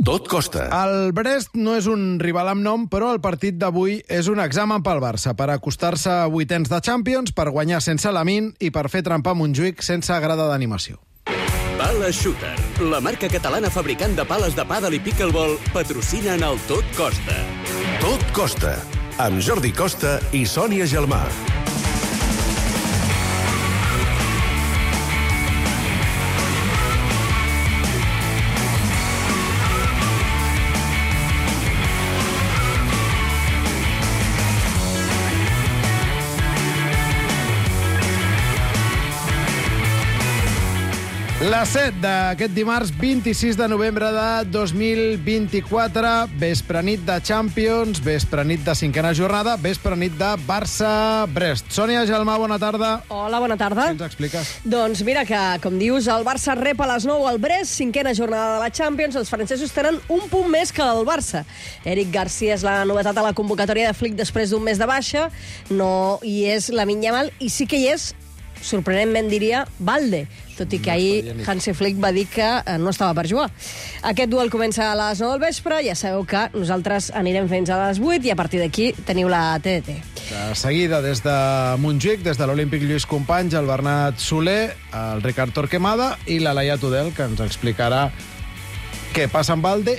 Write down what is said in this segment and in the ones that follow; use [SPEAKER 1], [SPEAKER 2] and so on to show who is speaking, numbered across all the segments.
[SPEAKER 1] Tot costa.
[SPEAKER 2] El Brest no és un rival amb nom, però el partit d'avui és un examen pel Barça per acostar-se a vuitens de Champions, per guanyar sense Lamine i per fer trempar Montjuïc sense grada d'animació.
[SPEAKER 3] Pala Shooter, la marca catalana fabricant de pales de pàdel i pickleball, patrocinen el Tot Costa.
[SPEAKER 1] Tot costa. Amb Jordi Costa i Sònia Gelmà.
[SPEAKER 2] La 7 d'aquest dimarts 26 de novembre de 2024, vespre-nit de Champions, vespre-nit de cinquena jornada, vespre-nit de Barça-Brest. Sònia Gelmà, bona tarda.
[SPEAKER 4] Hola, bona tarda.
[SPEAKER 2] Què ens expliques?
[SPEAKER 4] Doncs mira que, com dius, el Barça rep a les 9 al Brest, cinquena jornada de la Champions. Els francesos tenen un punt més que el Barça. Eric Garcia és la novetat a la convocatòria de Flick després d'un mes de baixa. No hi és Lamine Yamal i sí que hi és, sorprenentment diria, Balde, tot i que ahir Hansi Flick va dir que no estava per jugar. Aquest duel comença a les 9 del vespre, ja sabeu que nosaltres anirem fins a les 8 i a partir d'aquí teniu la TDT.
[SPEAKER 2] De seguida, des de Montjuïc, des de l'Olímpic Lluís Companys, el Bernat Soler, el Ricard Torquemada i la Laia Tudel, que ens explicarà què passa amb Balde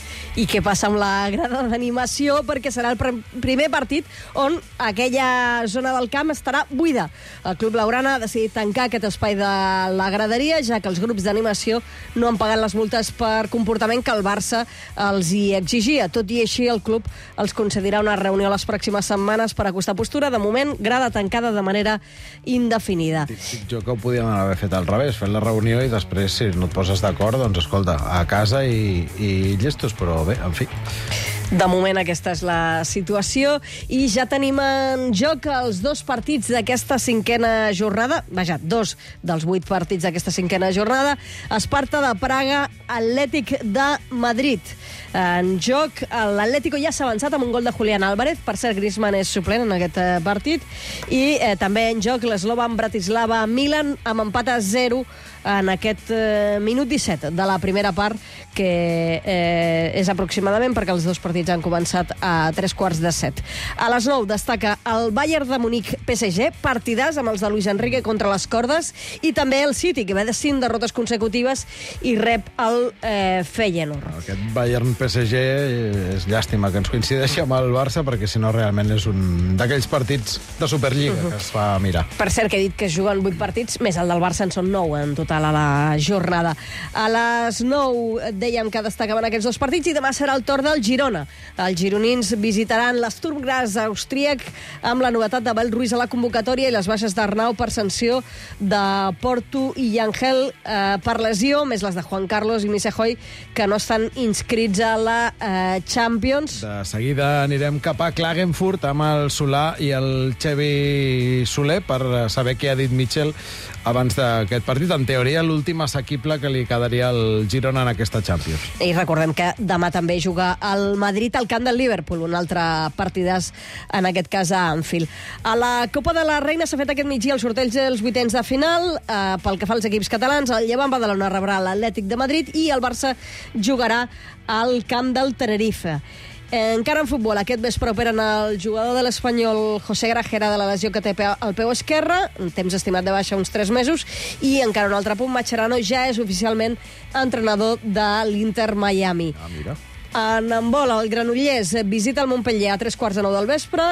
[SPEAKER 4] i què passa amb la grada d'animació, perquè serà el primer partit on aquella zona del camp estarà buida. El Club Blaugrana ha decidit tancar aquest espai de la graderia, ja que els grups d'animació no han pagat les multes per comportament que el Barça els hi exigia. Tot i així, el club els concedirà una reunió les pròximes setmanes per acostar postura. De moment, grada tancada de manera indefinida.
[SPEAKER 2] Dic jo que ho podíem haver fet al revés, fer la reunió i després, si no et poses d'acord, doncs escolta, a casa i llestos, però bé, en fi.
[SPEAKER 4] De moment aquesta és la situació i ja tenim en joc els dos partits d'aquesta cinquena jornada. Vaja, 2 dels 8 partits d'aquesta cinquena jornada. Esparta de Praga, Atlètic de Madrid. En joc, l'Atlético ja s'ha avançat amb un gol de Julián Álvarez. Per cert, Griezmann és suplent en aquest partit. I també en joc l'Slovan Bratislava Milan amb empat a 0 en aquest minut 17 de la primera part, que és aproximadament perquè els dos partits han començat a 7:15. A les 9 destaca el Bayern de Munic PSG, partidàs amb els de Luis Enrique contra les cordes, i també el City, que ve de 5 derrotes consecutives i rep el Feyenoord.
[SPEAKER 2] Aquest Bayern PSG és llàstima que ens coincideixi amb el Barça, perquè si no realment és un d'aquells partits de Superliga que es fa mirar.
[SPEAKER 4] Per cert, que he dit que es juguen 8 partits, més el del Barça en són 9 en total a la jornada. A les 9 dèiem que destacaven aquests dos partits i demà serà el torn del Girona. Els gironins visitaran l'Sturm Graz austríac amb la novetat d'Abel Ruiz a la convocatòria i les baixes d'Arnau per sanció de Porto i Angel per lesió, més les de Juan Carlos i Misejoy, que no estan inscrits a la Champions.
[SPEAKER 2] De seguida anirem cap a Klagenfurt amb el Solà i el Xevi Soler per saber què ha dit Michel abans d'aquest partit. En teoria, l'últim assequible que li quedaria al Girona en aquesta Champions.
[SPEAKER 4] I recordem que demà també juga el Madrid al camp del Liverpool, un altre partidàs, en aquest cas a Anfield. A la Copa de la Reina s'ha fet aquest migdia el sorteig dels vuitens de final. Pel que fa als equips catalans, el Llevant Badalona rebrà l'Atlètic de Madrid i el Barça jugarà al camp del Tenerife. Encara en futbol, aquest vespre operen el jugador de l'Espanyol José Grajera de la lesió que té al peu esquerre, un temps estimat de baixa uns 3 mesos, i encara un altre punt, Mascherano ja és oficialment entrenador de l'Inter Miami.
[SPEAKER 2] Mira.
[SPEAKER 4] En handbol, el Granollers visita el Montpellier a 3:15 del vespre,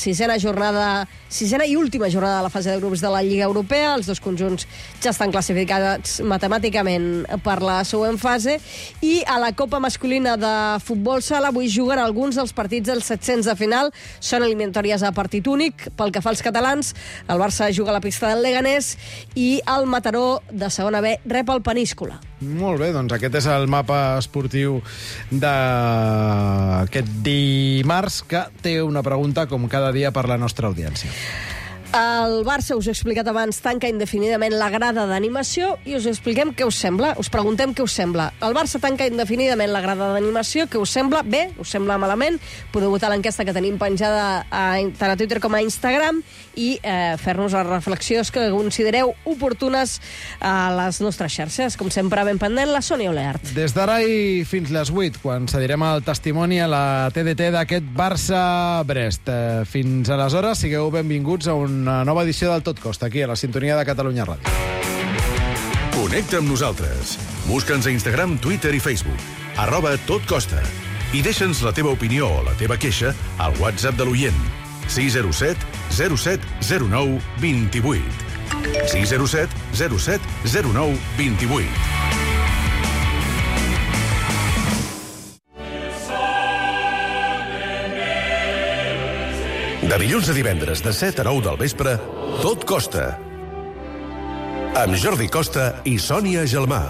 [SPEAKER 4] sisena i última jornada de la fase de grups de la Lliga Europea. Els dos conjunts ja estan classificats matemàticament per la següent fase. I a la Copa masculina de futbol sala avui juguen alguns dels partits dels 700 de final. Són eliminatòries a partit únic. Pel que fa als catalans, el Barça juga a la pista del Leganés i el Mataró de segona B rep el Peníscola.
[SPEAKER 2] Molt bé, doncs aquest és el mapa esportiu d'aquest dimarts, que té una pregunta com cada dia per la nostra audiència.
[SPEAKER 4] El Barça, us ho he explicat abans, tanca indefinidament la grada d'animació i us expliquem què us sembla. Us preguntem què us sembla. El Barça tanca indefinidament la grada d'animació. Què us sembla? Bé? Us sembla malament? Podeu votar l'enquesta que tenim penjada tant a Twitter com a Instagram i fer-nos les reflexions que considereu oportunes a les nostres xarxes. Com sempre, ben pendent, la Sònia Oleart.
[SPEAKER 2] Des d'ara i fins les 8, quan cedirem el testimoni a la TDT d'aquest Barça-Brest. Fins aleshores, sigueu benvinguts a una nova edició del Tot Costa, aquí a la sintonia de Catalunya Ràdio.
[SPEAKER 1] Connecta amb nosaltres. Busca'ns a Instagram, Twitter i Facebook. @totcosta. I deixa'ns la teva opinió o la teva queixa al WhatsApp de l'oient. 607 07 09 28. 607 07 09 28. De dilluns a divendres, de 7 a 9 del vespre, Tot Costa. Amb Jordi Costa i Sònia Gelmà.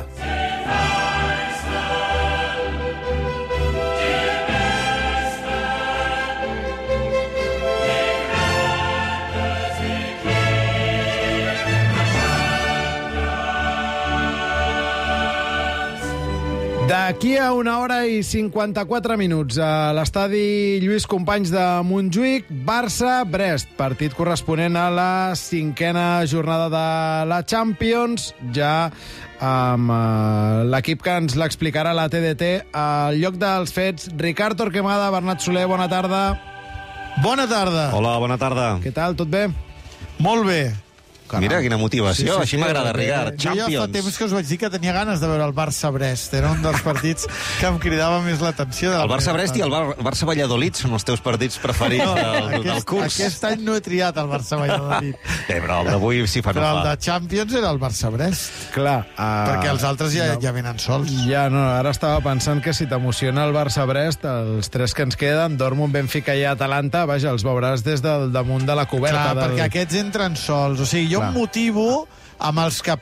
[SPEAKER 2] D'aquí a 1 hora i 54 minuts a l'estadi Lluís Companys de Montjuïc, Barça-Brest, partit corresponent a la 5a jornada de la Champions, ja amb l'equip que ens l'explicarà la TDT. Al lloc dels fets, Ricard Torquemada, Bernat Soler, bona tarda.
[SPEAKER 5] Bona tarda.
[SPEAKER 6] Hola, bona tarda.
[SPEAKER 2] Què tal, tot bé?
[SPEAKER 5] Molt bé.
[SPEAKER 6] Mira, quina motivació. Així m'agrada, Ricard.
[SPEAKER 5] Jo ja fa
[SPEAKER 6] Champions.
[SPEAKER 5] temps que us vaig dir que tenia ganes de veure el Barça-Brest. Era un dels partits que em cridava més l'atenció.
[SPEAKER 6] El Barça-Brest i el Barça-Valladolid són els teus partits preferits del curs.
[SPEAKER 5] Aquest any no he triat el Barça-Valladolid.
[SPEAKER 6] Però el d'avui sí fa no
[SPEAKER 5] Però el
[SPEAKER 6] fa.
[SPEAKER 5] de Champions era el Barça-Brest.
[SPEAKER 2] Clar.
[SPEAKER 5] Perquè els altres ja venen sols.
[SPEAKER 2] Ja, no, ara estava pensant que si t'emociona el Barça-Brest, els 3 que ens queden, Dortmund, Benfica i Atalanta, vaja, els veuràs des del damunt de la coberta.
[SPEAKER 5] Clar, perquè aquests entren sols. O sigui, jo em motivo amb els que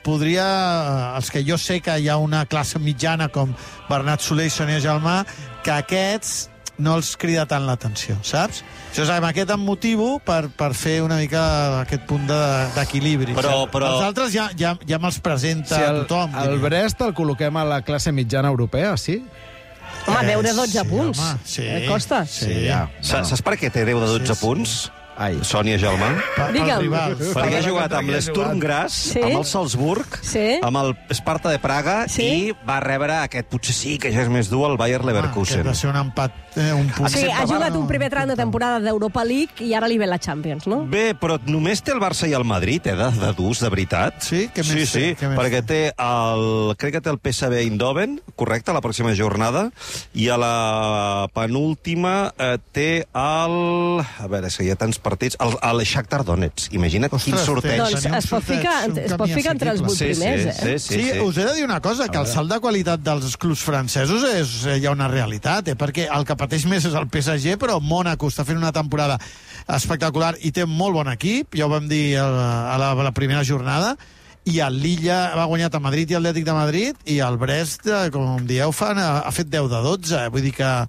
[SPEAKER 5] els que jo sé que hi ha una classe mitjana com Bernat Soler i Sònia Gelmà, que aquests no els crida tant l'atenció, saps? Amb aquest em motivo per fer una mica aquest punt d'equilibri.
[SPEAKER 6] Però-
[SPEAKER 5] Els altres ja me'ls presenta tothom.
[SPEAKER 2] El Brest el col·loquem a la classe mitjana europea, sí?
[SPEAKER 4] Home, 10 de 12
[SPEAKER 5] sí,
[SPEAKER 4] punts.
[SPEAKER 5] home, sí.
[SPEAKER 4] Costa.
[SPEAKER 5] Sí,
[SPEAKER 2] ja.
[SPEAKER 6] Saps per què té 10 de 12 punts?
[SPEAKER 2] Ai.
[SPEAKER 6] Sònia Gelmà?
[SPEAKER 5] Pels
[SPEAKER 4] Digue'm.
[SPEAKER 5] rivals.
[SPEAKER 6] Perquè ha jugat amb l'Sturm Graz,
[SPEAKER 4] Sí.
[SPEAKER 6] amb el Salzburg,
[SPEAKER 4] Sí.
[SPEAKER 6] amb el Sparta de Praga
[SPEAKER 4] Sí.
[SPEAKER 6] i va rebre aquest, potser sí que ja és més dur, el Bayer Leverkusen.
[SPEAKER 5] Aquest va ser un empat, un punt.
[SPEAKER 4] O sigui, ha jugat un primer tram de temporada d'Europa League i ara li ve la Champions, no?
[SPEAKER 6] Bé, però només té el Barça i el Madrid, de durs, de veritat.
[SPEAKER 5] Sí? Què més
[SPEAKER 6] Sí,
[SPEAKER 5] té? Què més
[SPEAKER 6] perquè crec que té el PSV Eindhoven, correcte, a la pròxima jornada, i a la penúltima té el... A veure, és que hi ha tants partits. El Shakhtar Donetsk. Imagina't quin sorteig.
[SPEAKER 4] Doncs es pot ficar entre els 8 primers, eh?
[SPEAKER 5] Sí, us he de dir una cosa, que el salt de qualitat dels clubs francesos hi ha una realitat, perquè el que pateix més és el PSG, però Mònaco està fent una temporada espectacular i té molt bon equip, ja ho vam dir a la primera jornada, i el Lilla va guanyar a Madrid i Atlètic de Madrid, i el Brest, com dieu, ha fet 10 de 12. Vull dir que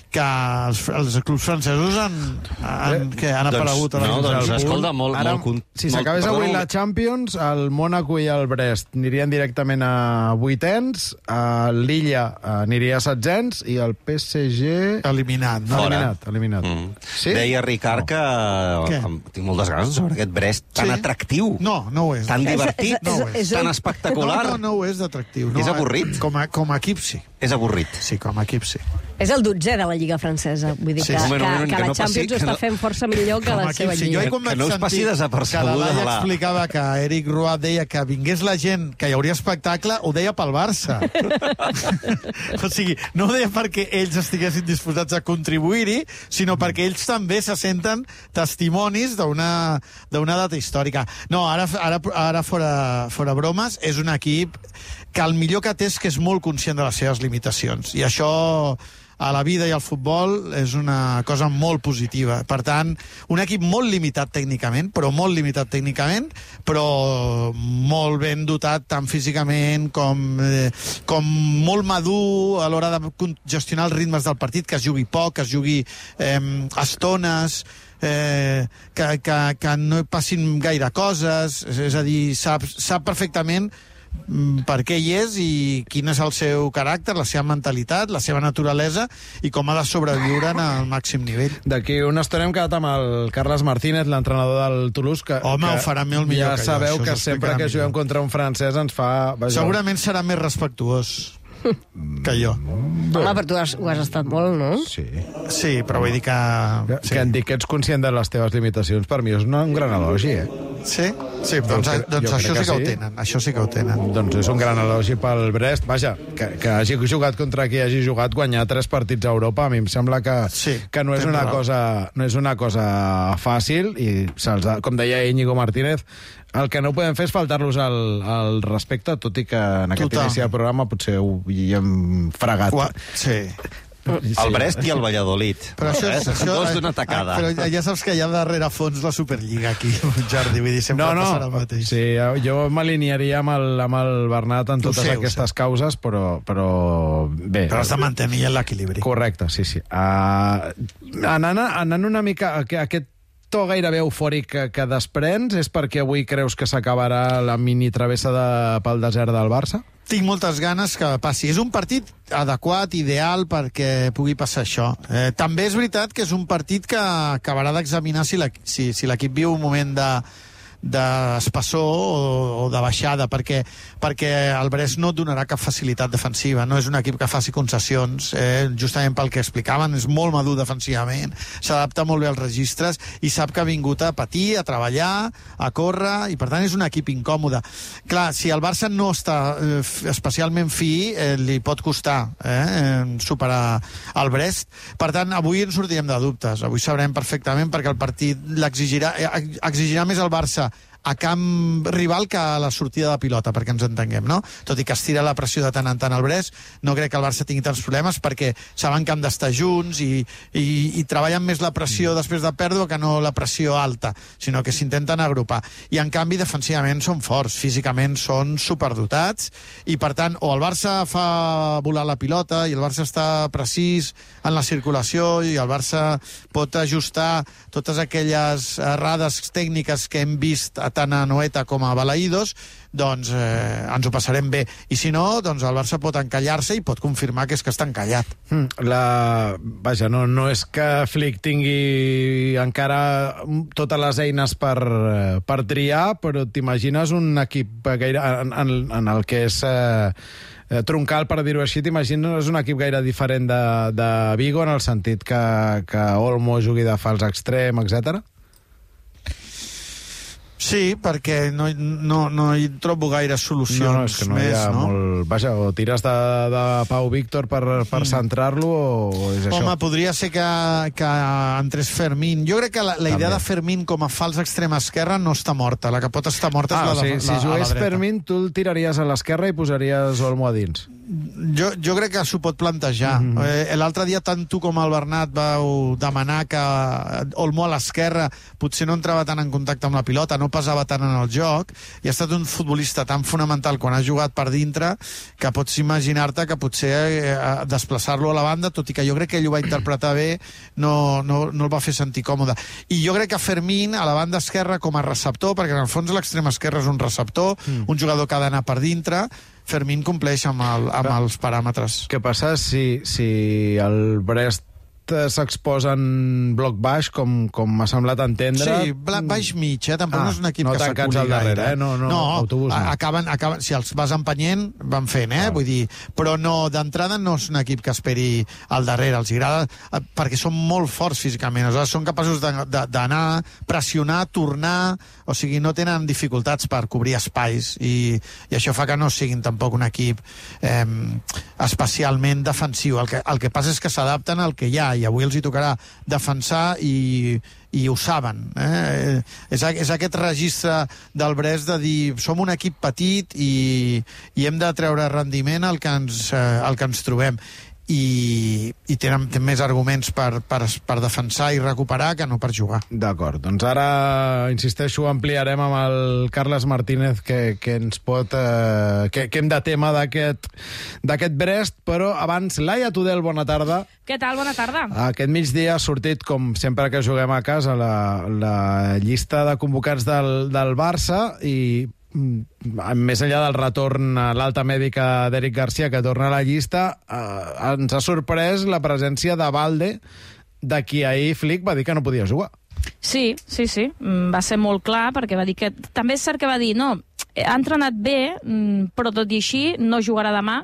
[SPEAKER 5] els clubs francesos han aparegut.
[SPEAKER 6] Doncs escolta,
[SPEAKER 2] Ara, si s'acabés avui la Champions, el Mònaco i el Brest anirien directament a 8ens, el Lilla aniria a 7ens i el PSG...
[SPEAKER 5] Eliminat, no?
[SPEAKER 2] Eliminat. Sí?
[SPEAKER 6] Deia Ricard que tinc moltes ganes de saber aquest Brest tan atractiu,
[SPEAKER 5] No ho és.
[SPEAKER 6] tan divertit,
[SPEAKER 4] és
[SPEAKER 6] tan espectacular.
[SPEAKER 5] No ho és d'atractiu.
[SPEAKER 6] És avorrit?
[SPEAKER 5] Com a equip, sí.
[SPEAKER 6] És avorrit.
[SPEAKER 5] Sí, com a equip, sí.
[SPEAKER 4] És el 12è de la Lliga francesa. Vull dir
[SPEAKER 5] Sí.
[SPEAKER 4] que
[SPEAKER 6] Un moment,
[SPEAKER 4] la
[SPEAKER 6] que no
[SPEAKER 4] Champions ho
[SPEAKER 6] passi-
[SPEAKER 4] està fent força millor que la seva
[SPEAKER 5] sí.
[SPEAKER 4] Lliga.
[SPEAKER 5] Jo quan
[SPEAKER 6] Que no us
[SPEAKER 5] vaig
[SPEAKER 6] passi
[SPEAKER 5] sentir
[SPEAKER 6] desapercebuda,
[SPEAKER 5] que la Laia
[SPEAKER 6] la-
[SPEAKER 5] explicava que Eric Roa deia que vingués la gent, que hi hauria espectacle, ho deia pel Barça. O sigui, no ho deia perquè ells estiguessin disposats a contribuir-hi, sinó perquè ells també se senten testimonis d'una data històrica. No, ara fora bromes, és un equip que el millor que té és que és molt conscient de les seves limitacions. I això a la vida i al futbol és una cosa molt positiva. Per tant, un equip molt limitat tècnicament, però molt ben dotat tant físicament com molt madur a l'hora de gestionar els ritmes del partit, que es jugui poc, que es jugui estones, que no hi passin gaire coses, és a dir, sap perfectament per què hi és i quin és el seu caràcter, la seva mentalitat, la seva naturalesa i com ha de sobreviure en el màxim nivell.
[SPEAKER 2] D'aquí una estona hem quedat amb el Carles Martínez, l'entrenador del Toulouse, que
[SPEAKER 5] ho farà molt millor
[SPEAKER 2] ja sabeu que sempre que juguem contra un francès ens fa...
[SPEAKER 5] Segurament serà més respectuós que jo.
[SPEAKER 4] Home, però tu ho has estat molt, no?
[SPEAKER 5] Sí, però vull dir que...
[SPEAKER 2] Que em dic que ets conscient de les teves limitacions, per mi és un gran elogi,
[SPEAKER 5] Sí, doncs això sí que ho tenen. Això sí que ho tenen.
[SPEAKER 2] Doncs és un gran elogi pel Brest. Vaja, que hagi jugat contra qui hagi jugat, guanyar 3 partits a Europa, a mi em sembla que no és una cosa fàcil i com deia Íñigo Martínez, el que no podem fer és faltar-los al respecte, tot i que en aquest inici del programa potser ho hi hem fregat.
[SPEAKER 5] Sí.
[SPEAKER 6] El Brest i el Valladolid.
[SPEAKER 5] Però això és
[SPEAKER 6] dos d'una tacada.
[SPEAKER 5] Però ja saps que hi ha darrere fons la Superliga aquí, Jordi, vull dir, sempre passarà el mateix.
[SPEAKER 2] Sí, jo m'alinearia amb el Bernat en totes aquestes causes, però bé.
[SPEAKER 5] Però has de mantenir l'equilibri.
[SPEAKER 2] Correcte, sí. Anant una mica a aquest to gairebé eufòric que desprens, és perquè avui creus que s'acabarà la mini travessa pel desert del Barça?
[SPEAKER 5] Tinc moltes ganes que passi. És un partit adequat, ideal, perquè pugui passar això. També és veritat que és un partit que acabarà d'examinar si l'equip viu un moment d'espassor o de baixada, perquè el Brest no et donarà cap facilitat defensiva, no és un equip que faci concessions, justament pel que explicaven, és molt madur defensivament, s'adapta molt bé als registres i sap que ha vingut a patir, a treballar, a córrer, i per tant és un equip incòmode. Clar, si el Barça no està especialment fi, li pot costar superar el Brest. Per tant, avui ens sortirem de dubtes, avui sabrem perfectament, perquè el partit exigirà més el Barça a camp rival que a la sortida de pilota, perquè ens entenguem, no? Tot i que es tira la pressió de tant en tant al Brest, no crec que el Barça tingui tants problemes, perquè saben que han d'estar junts i treballen més la pressió després de pèrdua que no la pressió alta, sinó que s'intenten agrupar. I en canvi, defensivament són forts, físicament són superdotats, i per tant, o el Barça fa volar la pilota, i el Barça està precís en la circulació, i el Barça pot ajustar totes aquelles errades tècniques que hem vist tant a Noeta com a Balaïdos, doncs ens ho passarem bé. I si no, doncs el Barça pot encallar-se i pot confirmar que és que està encallat.
[SPEAKER 2] Vaja, no és que Flick tingui encara totes les eines per triar, però t'imagines un equip en el que és troncal, per dir-ho així, t'imagines un equip gaire diferent de Vigo, en el sentit que Olmo jugui de fals extrem, etc.
[SPEAKER 5] Sí, perquè no hi trobo gaire solucions
[SPEAKER 2] és que no
[SPEAKER 5] més,
[SPEAKER 2] hi ha molt... Vaja, o tires de Pau Víctor per centrar-lo, o és això?
[SPEAKER 5] Home, podria ser que entrés Fermín. Jo crec que la idea de Fermín com a fals extrem esquerra no està morta. La que pot estar morta és la de la dreta.
[SPEAKER 2] Si jugués Fermín, tu el tiraries a l'esquerra i posaries Olmo a dins.
[SPEAKER 5] Jo crec que s'ho pot plantejar. L'altre dia tant tu com el Bernat vau demanar que Olmo a l'esquerra potser no entrava tant en contacte amb la pilota, no pesava tant en el joc, i ha estat un futbolista tan fonamental quan ha jugat per dintre que pots imaginar-te que potser desplaçar-lo a la banda, tot i que jo crec que ell ho va interpretar bé, no el va fer sentir còmode. I jo crec que Fermín a la banda esquerra com a receptor, perquè en el fons l'extrem esquerre és un receptor, un jugador que ha d'anar per dintre, Fermín compleix amb els paràmetres.
[SPEAKER 2] Què passa si el Brest s'exposa en bloc baix, com m'ha semblat entendre?
[SPEAKER 5] Sí, baix mig, tampoc no és un equip que s'aculi
[SPEAKER 2] al darrere, no, autobús no.
[SPEAKER 5] Acaben, si els vas empenyent, van fent, vull dir, però no, d'entrada no és un equip que esperi al darrere, els agrada, perquè són molt forts físicament, aleshores són capaços d'anar, pressionar, tornar, o sigui, no tenen dificultats per cobrir espais, i això fa que no siguin tampoc un equip especialment defensiu. El que passa és que s'adapten al que hi ha, i avui els hi tocarà defensar i ho saben. És aquest registre del Brest de dir som un equip petit i hem de treure rendiment al que ens trobem. i tenen més arguments per defensar i recuperar que no per jugar.
[SPEAKER 2] D'acord, doncs ara, insisteixo, ampliarem amb el Carles Martínez que ens pot... que hem de tema d'aquest Brest, però abans, Laia Tudel, bona tarda.
[SPEAKER 7] Què tal? Bona tarda.
[SPEAKER 2] Aquest migdia ha sortit, com sempre que juguem a casa, la llista de convocats del Barça i més enllà del retorn a l'alta mèdica d'Eric Garcia, que torna a la llista, ens ha sorprès la presència de Balde, de qui ahir Flick va dir que no podia jugar.
[SPEAKER 7] Sí. Va ser molt clar, perquè va dir que... També és cert que va dir, no, ha entrenat bé, però tot i així no jugarà demà,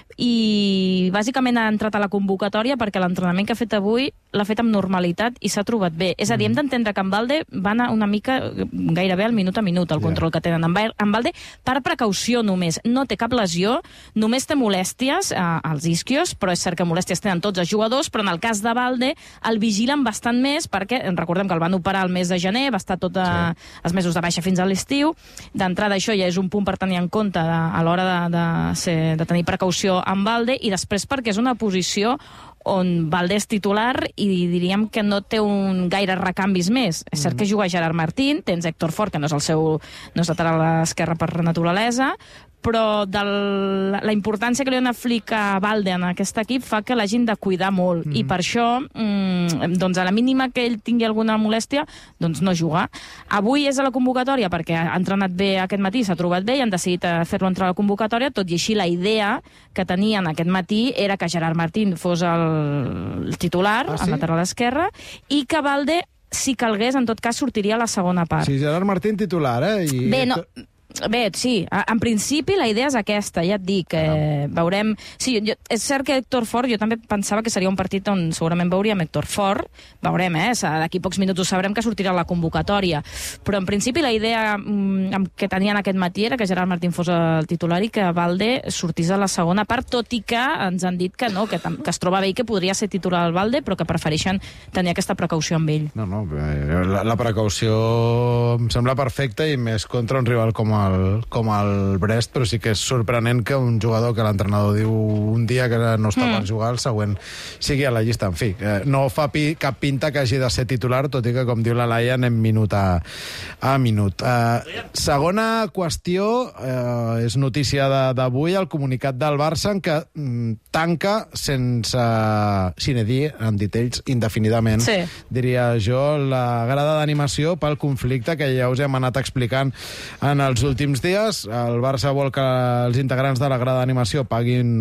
[SPEAKER 7] i bàsicament ha entrat a la convocatòria perquè l'entrenament que ha fet avui l'ha fet amb normalitat i s'ha trobat bé. És a dir, hem d'entendre que en Balde va anar una mica gairebé al minut a minut, el control que tenen. En Balde, per precaució només, no té cap lesió, només té molèsties als isquios, però és cert que molèsties tenen tots els jugadors, però en el cas de Balde el vigilen bastant més perquè, recordem que el van operar el mes de gener, va estar tots els mesos de baixa fins a l'estiu. D'entrada, això ja és un punt per tenir en compte a l'hora de tenir precaució amb Balde, i després perquè és una posició on Balde és titular i diríem que no té gaire recanvis més. És cert que juga Gerard Martín, tens Héctor Fort, que no és lateral esquerre per naturalesa, però la importància que li dona Flick a Balde en aquest equip fa que l'hagin de cuidar molt, i per això doncs a la mínima que ell tingui alguna molèstia, doncs no jugar. Avui és a la convocatòria perquè ha entrenat bé aquest matí, s'ha trobat bé i han decidit fer-lo entrar a la convocatòria, tot i així la idea que tenien aquest matí era que Gerard Martín fos el titular, al lateral esquerre, i que Balde, si calgués, en tot cas sortiria a la segona part.
[SPEAKER 2] Sí, Gerard Martín titular,
[SPEAKER 7] Bé, sí, en principi la idea és aquesta, ja et dic, veurem... Sí, és cert que Héctor Fort, jo també pensava que seria un partit on segurament veuríem Héctor Fort, veurem, d'aquí pocs minuts ho sabrem que sortirà a la convocatòria, però en principi la idea que tenien aquest matí era que Gerard Martín fos el titular i que Balde sortís a la segona part, tot i que ens han dit que no, que es troba bé i que podria ser titular el Balde, però que prefereixen tenir aquesta precaució amb ell.
[SPEAKER 2] No, la precaució em sembla perfecta, i més contra un rival com el Brest, però sí que és sorprenent que un jugador que l'entrenador diu un dia que no està per jugar, el següent sigui a la llista. En fi, no fa cap pinta que hagi de ser titular, tot i que, com diu la Laia, anem minut a minut. Segona qüestió, és notícia d'avui, el comunicat del Barça en què tanca sense sine die, han dit ells, indefinidament, diria jo, la grada d'animació pel conflicte que ja us hem anat explicant en els últims dies. El Barça vol que els integrants de la grada d'animació paguin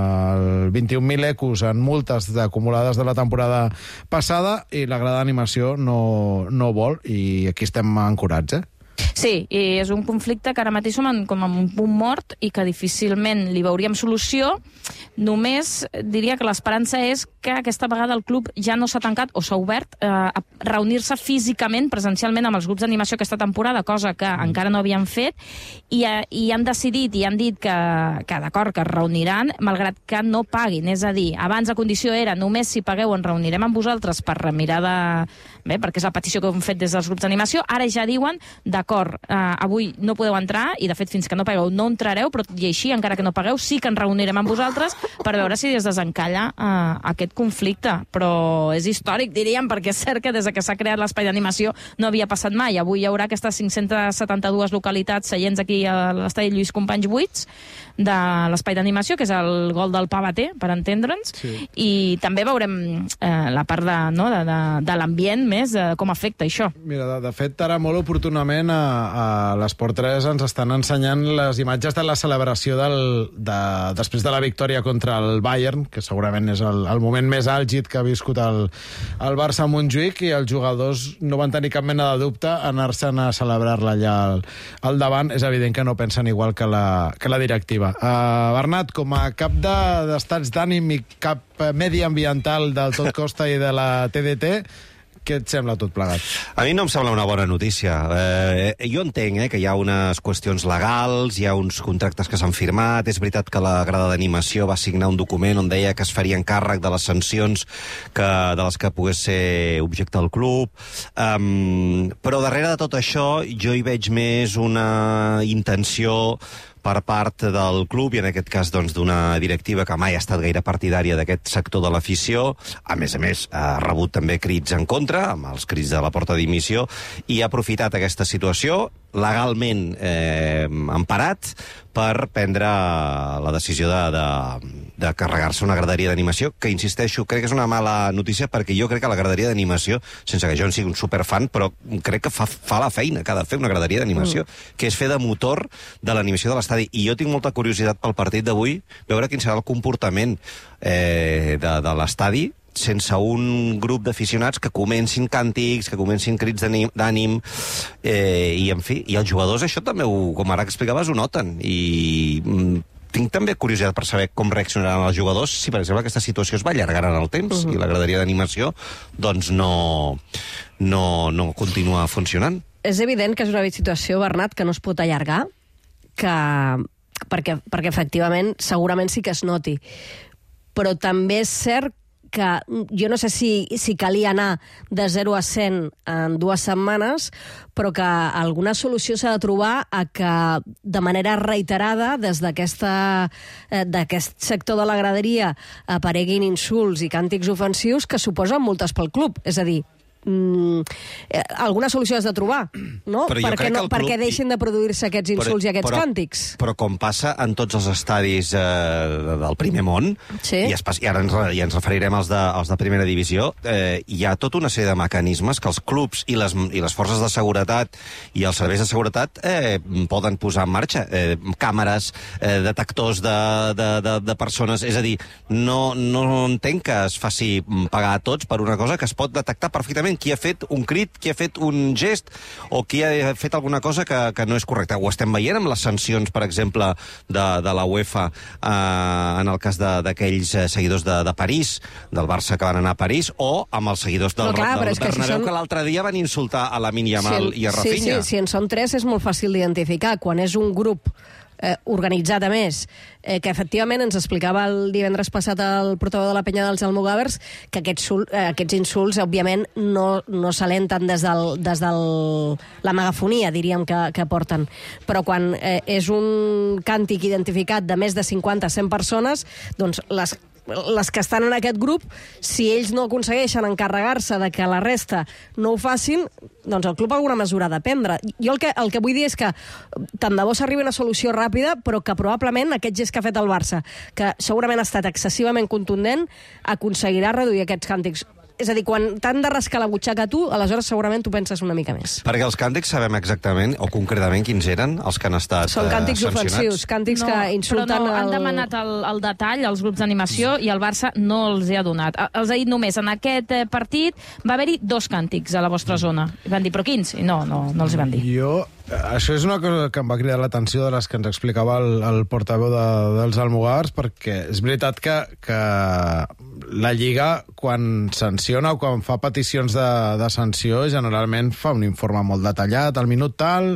[SPEAKER 2] 21.000 ecos en multes acumulades de la temporada passada, i la grada d'animació no vol, i aquí estem ancorats,
[SPEAKER 7] Sí, i és un conflicte que ara mateix som com en un punt mort i que difícilment li veuríem solució. Només diria que l'esperança és que aquesta vegada el club ja no s'ha tancat o s'ha obert a reunir-se físicament, presencialment, amb els grups d'animació aquesta temporada, cosa que encara no havien fet, i han decidit i han dit que d'acord, que es reuniran, malgrat que no paguin. És a dir, abans la condició era només si pagueu ens reunirem amb vosaltres per mirar perquè és la petició que hem fet des dels grups d'animació. Ara ja diuen, d'acord, avui no podeu entrar, i de fet fins que no pagueu no entrareu, però i així, encara que no pagueu, sí que ens reunirem amb vosaltres per veure si es desencalla aquest conflicte. Però és històric, diríem, perquè és cert que des que s'ha creat l'espai d'animació no havia passat mai. Avui hi haurà aquestes 572 localitats seients aquí a l'estadi Lluís Companys buits de l'espai d'animació, que és el gol del Pavater, per entendre'ns, i també veurem la part de l'ambient més, com afecta això.
[SPEAKER 2] Mira, de fet, ara molt oportunament a l'Esport 3 ens estan ensenyant les imatges de la celebració després de la victòria contra el Bayern, que segurament és el moment més àlgid que ha viscut el Barça a Montjuïc, i els jugadors no van tenir cap mena de dubte a anar-se'n a celebrar-la allà al davant. És evident que no pensen igual que la directiva. Bernat, com a cap d'estats d'ànim i cap mediambiental del Tot Costa i de la TDT, què et sembla tot plegat?
[SPEAKER 6] A mi no em sembla una bona notícia. Jo entenc que hi ha unes qüestions legals, hi ha uns contractes que s'han firmat, és veritat que la grada d'animació va signar un document on deia que es farien càrrec de les sancions de les que pogués ser objecte del club, però darrere de tot això jo hi veig més una intenció per part del club i en aquest cas doncs, d'una directiva que mai ha estat gaire partidària d'aquest sector de l'afició. A més, ha rebut també crits en contra, amb els crits de la porta dimissió, i ha aprofitat aquesta situació legalment emparat per prendre la decisió de carregar-se una graderia d'animació, que, insisteixo, crec que és una mala notícia perquè jo crec que la graderia d'animació, sense que jo en sigui un superfan, però crec que fa la feina que ha de fer una graderia d'animació, que és fer de motor de l'animació de l'estadi. I jo tinc molta curiositat pel partit d'avui, veure quin serà el comportament de l'estadi sense un grup d'aficionats que comencin càntics, que comencin crits d'ànim, i, en fi, i els jugadors això també, com ara que explicaves, ho noten. I tinc també curiositat per saber com reaccionaran els jugadors si, per exemple, aquesta situació es va allargar en el temps i la graderia d'animació doncs no continua funcionant.
[SPEAKER 4] És evident que és una situació, Bernat, que no es pot allargar, perquè efectivament segurament sí que es noti. Però també és cert que jo no sé si calia anar de 0 a 100 en 2 setmanes, però que alguna solució s'ha de trobar a que de manera reiterada des d'aquest sector de la graderia apareguin insults i càntics ofensius que suposen multes pel club. És a dir, alguna solució has de trobar, no? Perquè deixin de produir-se aquests insults i aquests càntics.
[SPEAKER 6] Però com passa en tots els estadis del primer món, i ara ens referirem als de primera divisió, hi ha tota una sèrie de mecanismes que els clubs i les forces de seguretat i els serveis de seguretat poden posar en marxa. Càmeres, detectors de persones. És a dir, no entenc que es faci pagar a tots per una cosa que es pot detectar perfectament qui ha fet un crit, qui ha fet un gest o qui ha fet alguna cosa que no és correcta. Ho estem veient amb les sancions, per exemple, de la UEFA en el cas d'aquells seguidors de París, del Barça que van anar a París, o amb els seguidors del Bernabéu que l'altre dia van insultar a Lamine Yamal i a Rafinha.
[SPEAKER 4] Si en són 3 és molt fàcil d'identificar. Quan és un grup organitzat, a més, que efectivament ens explicava el divendres passat el portaveu de la penya dels Almogàvers que aquests insults, òbviament, no s'alenten des de la megafonia, diríem, que porten. Però quan és un càntic identificat de més de 50-100 persones, doncs les que estan en aquest grup, si ells no aconsegueixen encarregar-se de que la resta no ho facin, doncs el club alguna mesura ha de prendre. Jo el que vull dir és que tant de bo s'arribi a una solució ràpida, però que probablement aquest gest que ha fet el Barça, que segurament ha estat excessivament contundent, aconseguirà reduir aquests càntics. És a dir, quan t'han de rascar la butxaca a tu, aleshores segurament tu penses una mica més.
[SPEAKER 6] Perquè els càntics sabem exactament, o concretament, quins eren els que han estat
[SPEAKER 4] sancionats. Són càntics ofensius, càntics que insulten...
[SPEAKER 7] Però han demanat el detall als grups d'animació i el Barça no els hi ha donat. Els ha dit només, en aquest partit va haver-hi 2 càntics a la vostra zona. I van dir, però quins? I no els hi van dir.
[SPEAKER 2] Això és una cosa que em va cridar l'atenció de les que ens explicava el portaveu dels Almogàvers, perquè és veritat que la Lliga, quan sanciona o quan fa peticions de sanció, generalment fa un informe molt detallat, al minut tal,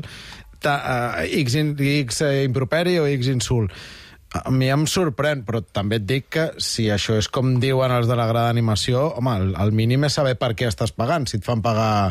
[SPEAKER 2] X improperi o X insult. A mi em sorprèn, però també et dic que si això és com diuen els de la grada d'animació, home, el mínim és saber per què estàs pagant, si et fan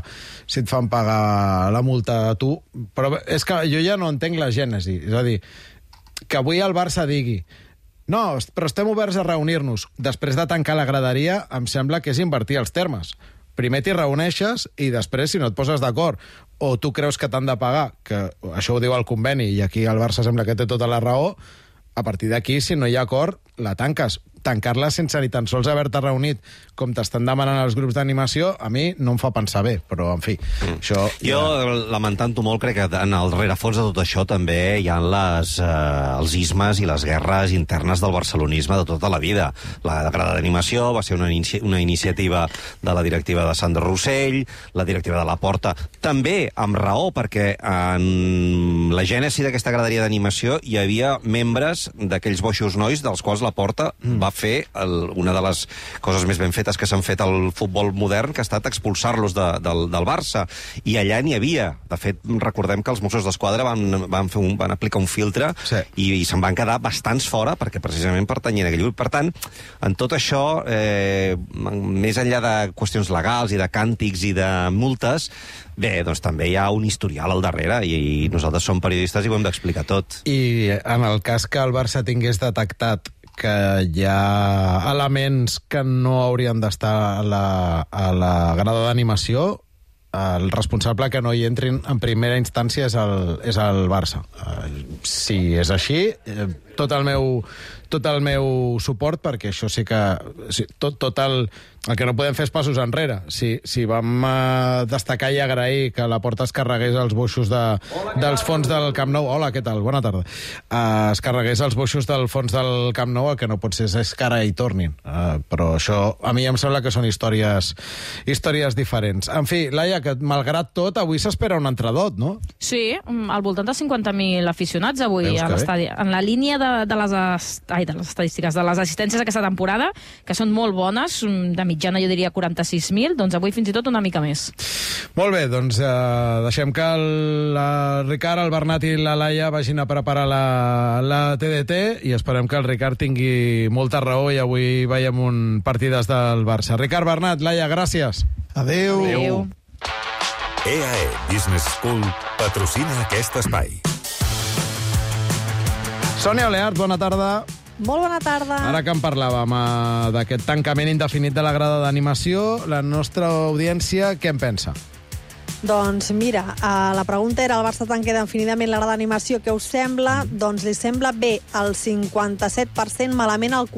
[SPEAKER 2] pagar la multa a tu. Però és que jo ja no entenc la gènesi. És a dir, que avui el Barça digui no, però estem oberts a reunir-nos. Després de tancar la graderia, em sembla que és invertir els termes. Primer t'hi reuneixes i després, si no et poses d'acord, o tu creus que t'han de pagar, que això ho diu el conveni, i aquí el Barça sembla que té tota la raó, a partir d'aquí, si no hi ha acord, la tanques. Tancar-la sense ni tan sols haver-te reunit, com t'estan demanant els grups d'animació, a mi no em fa pensar bé, però, en fi, això...
[SPEAKER 6] Jo, lamentant-ho molt, crec que en el rerefons de tot això també hi ha els ismes i les guerres internes del barcelonisme de tota la vida. La grada d'animació va ser una iniciativa de la directiva de Sandro Rossell, la directiva de la Porta, també amb raó, perquè en la gènesi d'aquesta graderia d'animació hi havia membres d'aquells boixos nois dels quals la Porta va fer una de les coses més ben fetes que s'han fet al futbol modern, que ha estat expulsar-los del Barça. I allà n'hi havia. De fet, recordem que els Mossos d'Esquadra van aplicar un filtre i se'n van quedar bastants fora perquè precisament pertanyien a aquell grup. Per tant, en tot això, més enllà de qüestions legals i de càntics i de multes, bé, doncs també hi ha un historial al darrere i nosaltres som periodistes i ho hem d'explicar tot.
[SPEAKER 2] I en el cas que el Barça tingués detectat que hi ha elements que no haurien d'estar a la grada d'animació, el responsable que no hi entrin en primera instància és el Barça. Si és així, tot el meu suport, perquè això sí que... El que no podem fer és passos enrere. Si vam destacar i agrair que la Porta es carregués els boixos dels fons del Camp Nou... Hola, què tal? Bona tarda. Es carregués els boixos del fons del Camp Nou, el que no pot ser és que ara hi tornin. Però això, a mi em sembla que són històries diferents. En fi, Laia, que malgrat tot, avui s'espera un entredot, no?
[SPEAKER 7] Sí, al voltant de 50.000 aficionats avui a l'estadi. En la línia de les estadístiques, de les assistències d'aquesta temporada, que són molt bones, de mitjana jo diria 46.000, doncs avui fins i tot una mica més.
[SPEAKER 2] Molt bé, doncs deixem que el Ricard, el Bernat i la Laia vagin a preparar la TDT i esperem que el Ricard tingui molta raó i avui veiem un partides del Barça. Ricard, Bernat, Laia, gràcies.
[SPEAKER 5] Adéu.
[SPEAKER 7] Adéu.
[SPEAKER 1] EAE Business School patrocina aquest espai.
[SPEAKER 2] Sònia Oleart, bona tarda.
[SPEAKER 8] Molt bona tarda.
[SPEAKER 2] Ara que en parlàvem d'aquest tancament indefinit de la grada d'animació, la nostra audiència què en pensa?
[SPEAKER 8] Doncs mira, la pregunta era: el Barça tanca indefinidament la grada d'animació, què us sembla? Doncs li sembla bé el 57%, malament el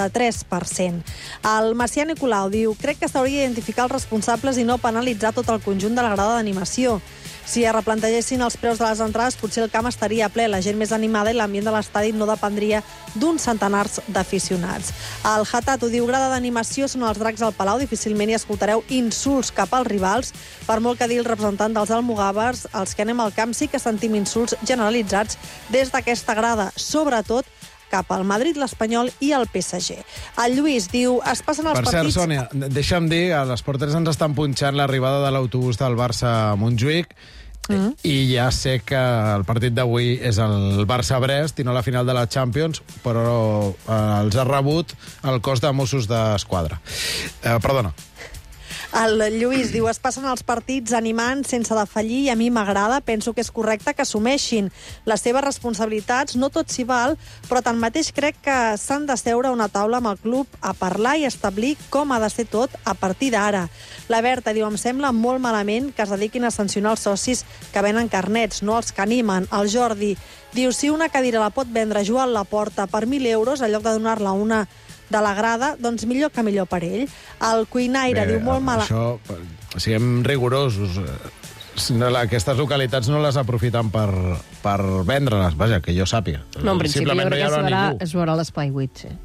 [SPEAKER 8] 43%. El Macià Nicolau diu: crec que s'hauria d'identificar els responsables i no penalitzar tot el conjunt de la grada d'animació. Si es replantegessin els preus de les entrades, potser el camp estaria ple, la gent més animada i l'ambient de l'estadi no dependria d'uns centenars d'aficionats. El Hatato diu: grada d'animació són els dracs al Palau, difícilment hi escoltareu insults cap als rivals, per molt que digui el representant dels almogàvers, els que anem al camp sí que sentim insults generalitzats des d'aquesta grada, sobretot cap al Madrid, l'Espanyol i el PSG. El Lluís diu: es passen els partits...
[SPEAKER 2] Per cert, Sònia, deixa'm dir, a les porteres ens estan punxant l'arribada de l'autobús del Barça a Montjuïc, i ja sé que el partit d'avui és el Barça-Brest i no la final de la Champions, però els ha rebut el cos de Mossos d'Esquadra. Perdona.
[SPEAKER 8] El Lluís diu: es passen els partits animant sense defallir i a mi m'agrada, penso que és correcte que assumeixin les seves responsabilitats, no tot s'hi val, però tanmateix crec que s'han de seure a una taula amb el club a parlar i establir com ha de ser tot a partir d'ara. La Berta diu: em sembla molt malament que es dediquin a sancionar els socis que venen carnets, no els que animen. El Jordi diu: si una cadira la pot vendre Joan Laporta per 1.000 euros, en lloc de donar-la una de la grada, doncs millor que millor per ell. El Cuinaire diu: molt mal...
[SPEAKER 2] Això, siguem rigorosos. Aquestes localitats no les aprofiten per vendre-les, vaja, que jo sàpiga.
[SPEAKER 4] No, en principi jo crec que es veurà l'espai buit, sí.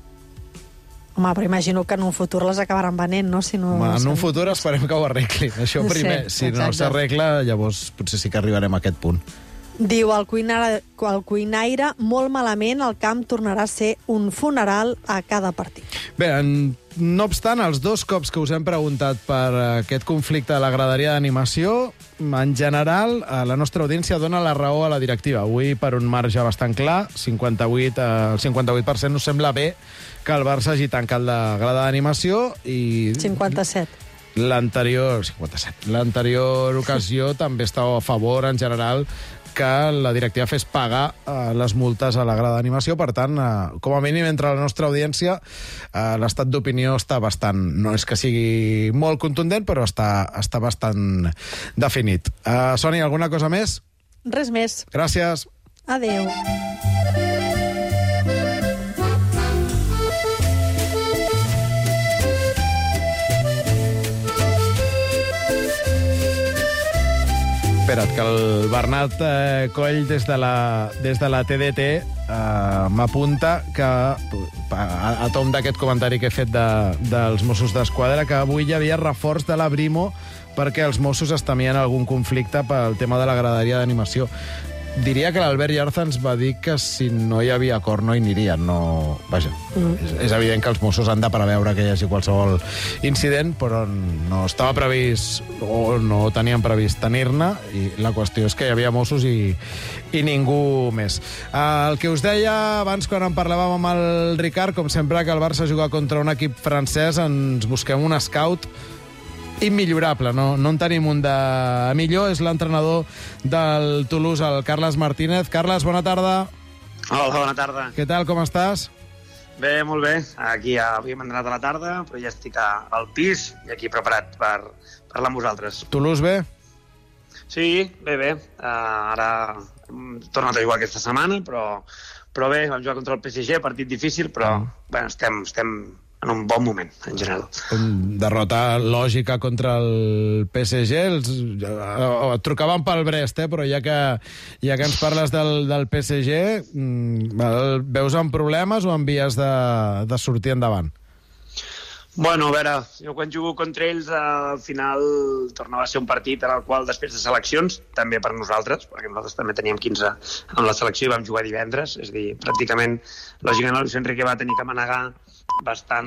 [SPEAKER 8] Home, però imagino que en un futur les acabaran venent, no? Si no
[SPEAKER 2] en un futur esperem que ho arreglin. Això primer. Si no s'arregla, llavors potser sí que arribarem a aquest punt.
[SPEAKER 8] Diu el Cuinaire: molt malament, el camp tornarà a ser un funeral a cada partit.
[SPEAKER 2] Bé, no obstant, els dos cops que us hem preguntat per aquest conflicte de la graderia d'animació, en general, la nostra audiència dona la raó a la directiva. Avui, per un marge bastant clar, el 58% us sembla bé que el Barça hagi tancat la grada d'animació i...
[SPEAKER 8] 57.
[SPEAKER 2] L'anterior ocasió també estava a favor, en general, que la directiva fes pagar les multes a la grada d'animació. Per tant, com a mínim, entre la nostra audiència, l'estat d'opinió està bastant... No és que sigui molt contundent, però està bastant definit. Sònia, alguna cosa més?
[SPEAKER 8] Res més.
[SPEAKER 2] Gràcies.
[SPEAKER 8] Adéu.
[SPEAKER 2] Espera't, que el Bernat Coll des de la TDT m'apunta que, a tom d'aquest comentari que he fet dels Mossos d'Esquadra, que avui hi havia reforç de la Brimo perquè els Mossos es temien algun conflicte pel tema de la graderia d'animació. diria que l'Albert Yarzans va dir que si no hi havia acord no hi anirien. No... Vaja, és evident que els Mossos han de preveure que hi hagi qualsevol incident, però no estava previst o no tenien previst tenir-ne, i la qüestió és que hi havia Mossos i ningú més. El que us deia abans quan en parlàvem amb el Ricard, com sempre que el Barça juga contra un equip francès, ens busquem un scout immillorable, no en tenim un de millor. És l'entrenador del Toulouse, el Carles Martínez. Carles, bona tarda.
[SPEAKER 9] Hola, bona tarda.
[SPEAKER 2] Què tal, com estàs?
[SPEAKER 9] Bé, molt bé. Aquí avui hem entrenat a la tarda, però ja estic al pis i aquí preparat per parlar amb vosaltres.
[SPEAKER 2] Toulouse bé?
[SPEAKER 9] Sí, bé. Ara hem tornat a jugar aquesta setmana, però bé, vam jugar contra el PSG, partit difícil, però bé, estem en un bon moment, en general.
[SPEAKER 2] Derrota lògica contra el PSG. Et trucaven pel Brest, però ja que ens parles del PSG, veus en problemes o en vies de sortir endavant?
[SPEAKER 9] Bueno, a veure, jo quan jugo contra ells al final tornava a ser un partit en el qual després de seleccions, també per nosaltres, perquè nosaltres també teníem 15 amb la selecció i vam jugar divendres, és a dir, pràcticament lògicament el Luis Enrique va tenir que manegar bastant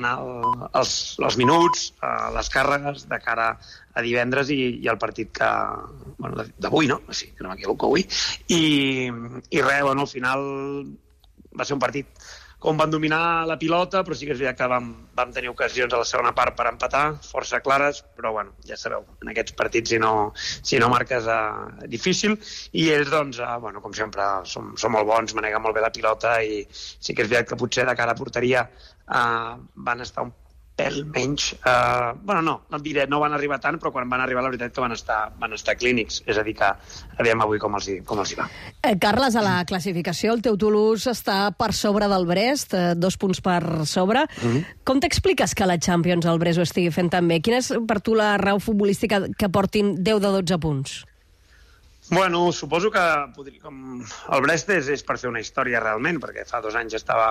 [SPEAKER 9] els minuts, les càrregues de cara a divendres i el partit que, bueno, d'avui, no? Sí, que no m'equivoco, avui. I res, bueno, al final va ser un partit on van dominar la pilota, però sí que és veritat que vam tenir ocasions a la segona part per empatar, força clares, però bueno, ja sabeu, en aquests partits si no marques difícil, i ells, doncs, bueno, com sempre, són molt bons, maneguen molt bé la pilota, i sí que és veritat que potser de cara a porteria van estar un pèl menys... Bueno, no diré, no van arribar tant, però quan van arribar la veritat que van estar clínics. És a dir, que aviam avui com els hi va.
[SPEAKER 4] Carles, a la classificació el teu Toulouse està per sobre del Brest, 2 punts per sobre. Com t'expliques que la Champions el Brest ho estigui fent tan bé? Quina és per tu la raó futbolística que portin 10 de 12 punts?
[SPEAKER 9] Bueno, suposo que el Brest és per fer una història realment, perquè fa 2 anys estava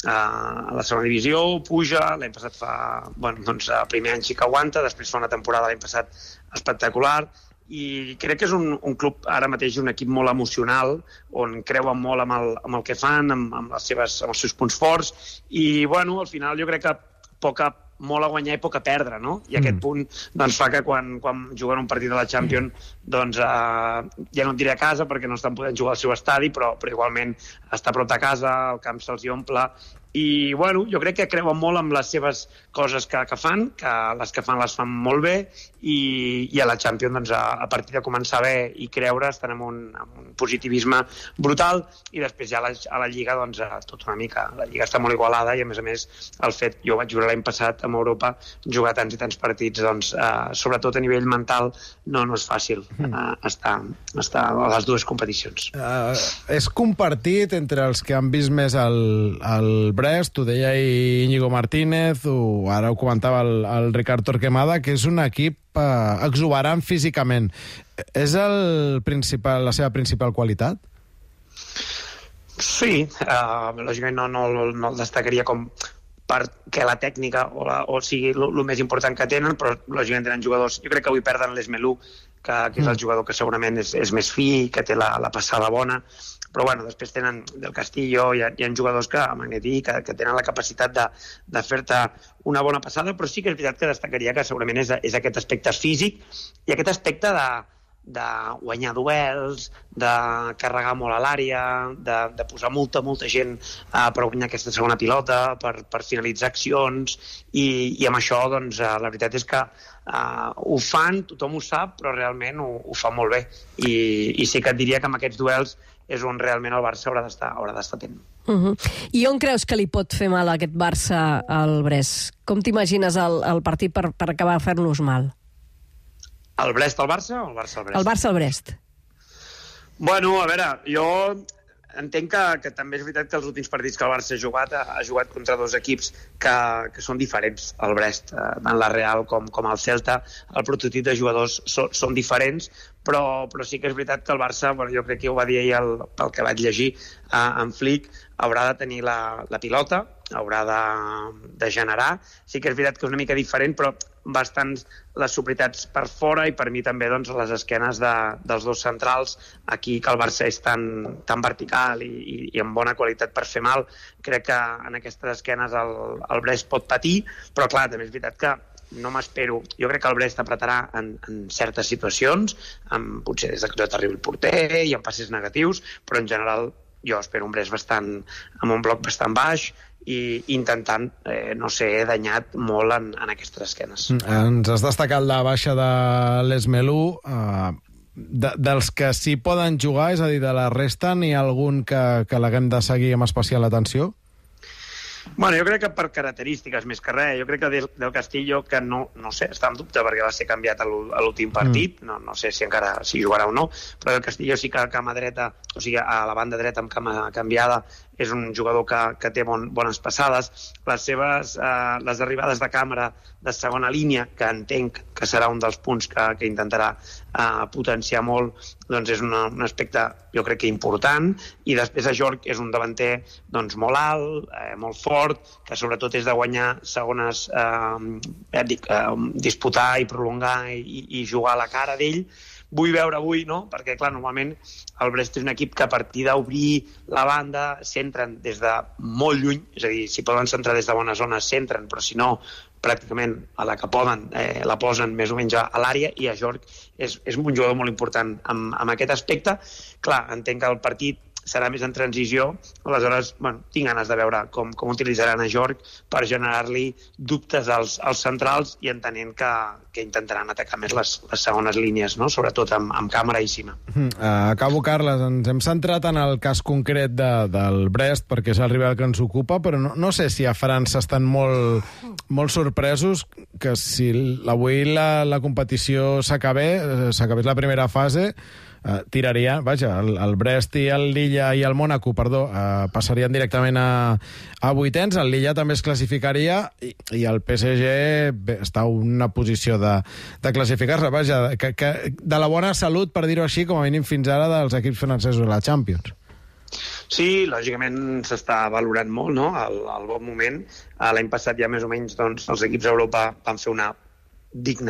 [SPEAKER 9] a la segona divisió, puja, l'any passat doncs el primer any sí que aguanta, després fa una temporada l'any passat espectacular, i crec que és un club ara mateix, un equip molt emocional, on creuen molt amb el que fan, amb els seus punts forts, i bueno, al final jo crec que molt a guanyar i poc a perdre, no? I aquest punt doncs, fa que quan juguen un partit de la Champions, doncs ja no et diré a casa perquè no estan podent jugar al seu estadi, però igualment està a prop de casa, el camp se'ls hi omple, i bueno, jo crec que creuen molt amb les seves coses que fan, que les que fan les fan molt bé, i a la Champions, doncs, a partir de començar bé i creure, estan amb un positivisme brutal, i després ja a la Lliga, doncs, tot una mica. La Lliga està molt igualada, i a més, el fet, jo vaig jugar l'any passat amb Europa, jugar tants i tants partits, doncs, sobretot a nivell mental, no és fàcil estar a les dues competicions.
[SPEAKER 2] És compartit entre els que han vist més el Brest, ho deia Íñigo Martínez, ara ho comentava el Ricard Torquemada, que és un equip exuberant físicament. És la seva principal qualitat?
[SPEAKER 9] Sí, lògicament no el destacaria com perquè la tècnica o sigui el més important que tenen, però lògicament tenen jugadors. Jo crec que avui perden l'Esmelú, que és el jugador que segurament és més fi, que té la passada bona, però bueno, després tenen Del Castillo, hi ha jugadors que tenen la capacitat de fer-te una bona passada, però sí que és veritat que destacaria que segurament és aquest aspecte físic i aquest aspecte de guanyar duels, de carregar molt a l'àrea, de posar molta gent per guanyar aquesta segona pilota, per finalitzar accions, i amb això, doncs, la veritat és que ho fan, tothom ho sap, però realment ho fan molt bé. I sí que et diria que amb aquests duels és on realment el Barça haurà d'estar atent.
[SPEAKER 4] I on creus que li pot fer mal a aquest Barça al Brest? Com t'imagines el partit per acabar de fer-nos mal?
[SPEAKER 9] El Brest al Barça o el Barça al Brest?
[SPEAKER 4] El Barça al Brest.
[SPEAKER 9] Bueno, a veure, jo entenc que també és veritat que els últims partits que el Barça ha jugat contra 2 equips que són diferents. El Brest, tant la Real com el Celta, el prototip de jugadors són diferents, però sí que és veritat que el Barça, bueno, jo crec que ho va dir ahir pel que vaig llegir en Flick, haurà de tenir la pilota, haurà de generar. Sí que és veritat que és una mica diferent, però bastants les superioritats per fora i per mi també doncs, les esquenes dels dos centrals. Aquí que el Barça és tan vertical i amb bona qualitat per fer mal, crec que en aquestes esquenes el Brest pot patir, però clar, també és veritat que no m'espero. Jo crec que el Brest apretarà en certes situacions, potser des que t'arribi el porter i amb passes negatius, però en general jo espero un Brest amb un bloc bastant baix i intentant no ser danyat molt en aquestes esquenes.
[SPEAKER 2] Ens has destacat la baixa de l'Esmelú. Dels que sí poden jugar, és a dir, de la resta, n'hi ha algun que l'haguem de seguir amb especial atenció?
[SPEAKER 9] Bueno, jo crec que per característiques més que res. Jo crec que del Castillo, que no sé, està en dubte perquè va ser canviat a l'últim partit, no sé si encara si jugarà o no, però del Castillo sí que a cama dreta, o sigui, a la banda dreta amb cama canviada, és un jugador que té bones passades. Les arribades de càmera de segona línia, que entenc que serà un dels punts que intentarà potenciar molt, doncs és un aspecte jo crec que important. I després a Jorg és un davanter doncs, molt alt, molt fort, que sobretot és de guanyar segones, disputar i prolongar i jugar a la cara d'ell. Vull veure avui, no? Perquè, clar, normalment el Brest és un equip que a partir d'obrir la banda centren des de molt lluny, és a dir, si poden centrar des de bones zones, centren, però si no, pràcticament a la que poden la posen més o menys a l'àrea, i a Jorg és un jugador molt important amb aquest aspecte. Clar, entenc que el partit serà més en transició, aleshores tinc ganes de veure com utilitzaran a Jorg per generar-li dubtes als centrals i entenent que intentaran atacar més les segones línies, no? Sobretot amb càmera i cima.
[SPEAKER 2] Acabo, Carles. Ens hem centrat en el cas concret del Brest perquè és el rival que ens ocupa, però no sé si a França estan molt sorpresos que si avui la competició s'acabés la primera fase, tiraria, el Brest i el Lilla i el Mònaco, passarien directament a vuitens, el Lilla també es classificaria i el PSG està a una posició de classificar-se, que de la bona salut, per dir-ho així, com a mínim fins ara, dels equips francesos a la Champions.
[SPEAKER 9] Sí, lògicament s'està valorant molt, no?, el bon moment. L'any passat ja més o menys doncs, els equips d'Europa van fer una digne,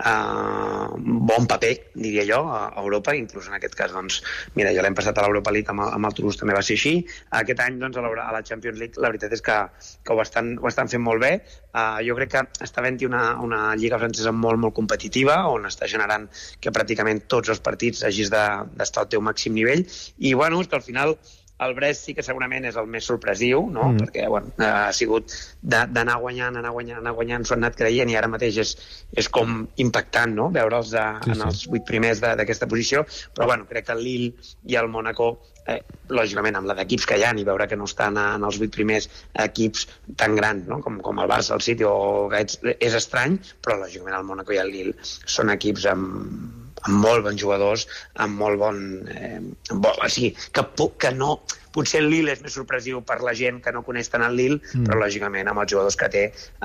[SPEAKER 9] bon paper, diria jo, a Europa, inclús en aquest cas, doncs, mira, jo l'hem passat a l'Europa League amb el Toulouse també va ser així. Aquest any, doncs, a la Champions League, la veritat és que ho estan fent molt bé. Jo crec que està havent-hi una lliga francesa molt, molt competitiva, on està generant que pràcticament tots els partits hagis d'estar al teu màxim nivell, i, bueno, és que al final el Brest sí que segurament és el més sorpresiu, no? Perquè ha sigut d'anar guanyant, s'ho han anat creient, i ara mateix és com impactant, no?, veure'ls en els 8 primers d'aquesta posició. Però crec que el Lille i el Mònaco, lògicament amb la d'equips que hi ha, i veure que no estan en els 8 primers equips tan grans, no?, com el Barça, el City o és estrany, però lògicament el Mònaco i el Lille són equips amb molt bons jugadors, amb molt bon... o sigui, que no... Potser el Lille és més sorpresiu per la gent que no coneix tant el Lille, però lògicament amb els jugadors que té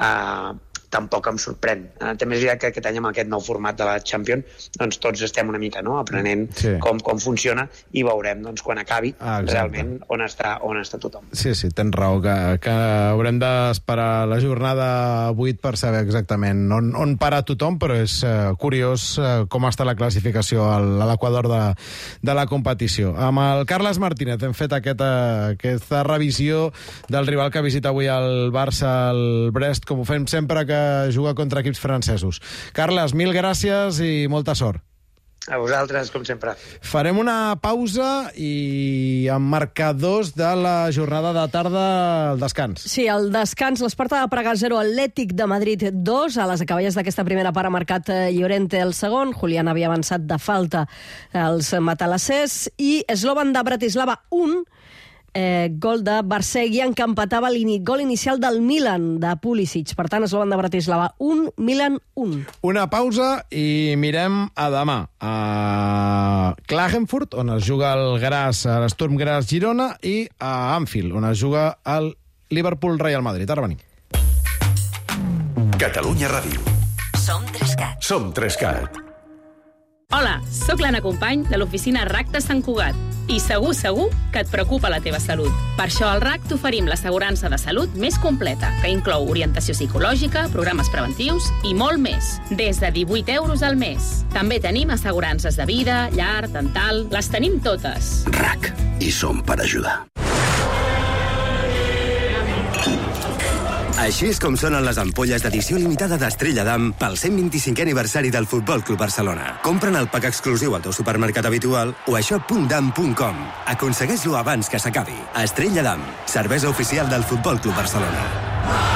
[SPEAKER 9] tampoc em sorprèn. També és veritat que aquest any amb aquest nou format de la Champions doncs tots estem una mica aprenent com funciona, i veurem doncs, quan acabi realment on està tothom.
[SPEAKER 2] Sí, tens raó, que haurem d'esperar la jornada 8 per saber exactament on para tothom, però és curiós com està la classificació a l'equador de la competició. Amb el Carles Martínez hem fet aquesta revisió del rival que visita avui el Barça, el Brest, com ho fem sempre que juga contra equips francesos. Carles, mil gràcies i molta sort.
[SPEAKER 9] A vosaltres, com sempre.
[SPEAKER 2] Farem una pausa i amb marcadors de la jornada de tarda al descans.
[SPEAKER 4] Sí, al descans, l'Esparta de Praga 0, Atlètic de Madrid 2. A les acaballes d'aquesta primera part ha marcat Llorente el segon. Julián havia avançat de falta als matalassers. I Slovan de Bratislava 1. Gol de Barseguian, que empatava el gol inicial del Milan, de Pulisic. Per tant, Slovan de Bratislava 1, Milan 1.
[SPEAKER 2] Una pausa i mirem a demà. A Klagenfurt, on es juga el Graz, l'Sturm Graz Girona, i a Anfield, on es juga el Liverpool Real Madrid. Ara venim.
[SPEAKER 1] Catalunya Ràdio.
[SPEAKER 10] Som 3CAT.
[SPEAKER 1] Som 3CAT.
[SPEAKER 10] Hola, sóc l'Anna Company de l'oficina RAC de Sant Cugat i segur que et preocupa la teva salut. Per això al RAC t'oferim l'assegurança de salut més completa, que inclou orientació psicològica, programes preventius i molt més, des de 18 euros al mes. També tenim assegurances de vida, llar, dental, les tenim totes.
[SPEAKER 3] RAC, i som per ajudar. Així és com sonen les ampolles d'edició limitada d'Estrella d'Am pel 125è aniversari del Futbol Club Barcelona. Compra'n el pack exclusiu al teu supermercat habitual o a shop.dam.com. Aconsegueix-lo abans que s'acabi. Estrella d'Am, cervesa oficial del Futbol Club Barcelona.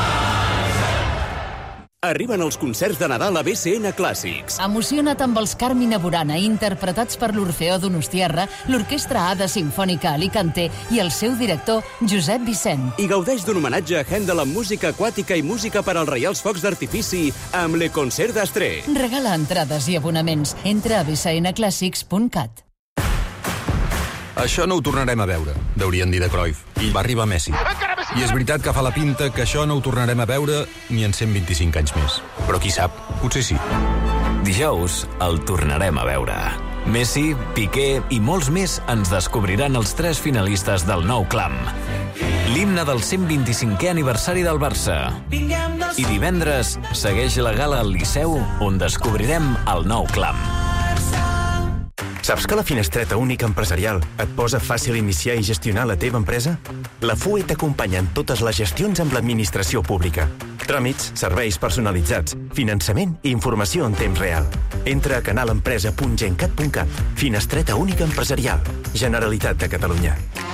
[SPEAKER 3] Arriben els concerts de Nadal a BCN Clàssics.
[SPEAKER 11] Emociona't amb els Carmina Burana, interpretats per l'Orfeó Donostiarra, l'Orquestra Ada Simfònica Alicante i el seu director, Josep Vicent.
[SPEAKER 3] I gaudeix d'un homenatge a Händel amb música aquàtica i música per als Reials Focs d'Artifici amb Le Concert d'Astré.
[SPEAKER 11] Regala entrades i abonaments. Entra a bcnclassics.cat.
[SPEAKER 12] Això no ho tornarem a veure, deurien dir de Cruyff. I va arribar Messi. I és veritat que fa la pinta que això no ho tornarem a veure ni en 125 anys més. Però qui sap, potser sí.
[SPEAKER 13] Dijous el tornarem a veure. Messi, Piqué i molts més ens descobriran els 3 finalistes del nou clam. L'himne del 125è aniversari del Barça. I divendres segueix la gala al Liceu, on descobrirem el nou clam.
[SPEAKER 14] Saps que la Finestreta Única Empresarial et posa fàcil iniciar i gestionar la teva empresa? La FUE t'acompanya en totes les gestions amb l'administració pública. Tràmits, serveis personalitzats, finançament i informació en temps real. Entra a canalempresa.gencat.cat. Finestreta Única Empresarial. Generalitat de Catalunya.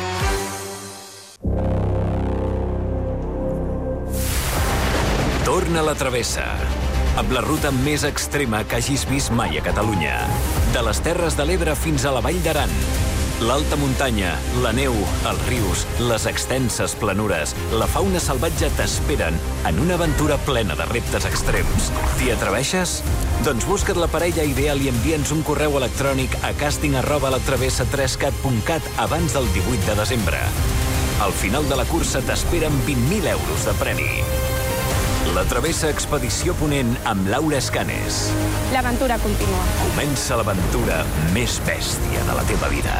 [SPEAKER 13] Torna la travessa. Amb la ruta més extrema que hagis vist mai a Catalunya. De les Terres de l'Ebre fins a la Vall d'Aran. L'alta muntanya, la neu, els rius, les extenses planures, la fauna salvatge t'esperen en una aventura plena de reptes extrems. T'hi atreveixes? Doncs busca't la parella ideal i envia'ns un correu electrònic a casting@latravessa3cat.cat abans del 18 de desembre. Al final de la cursa t'esperen 20.000 euros de premi. La Travessa Expedició Ponent amb Laura Escanes.
[SPEAKER 15] L'aventura continua.
[SPEAKER 13] Comença l'aventura més bèstia de la teva vida.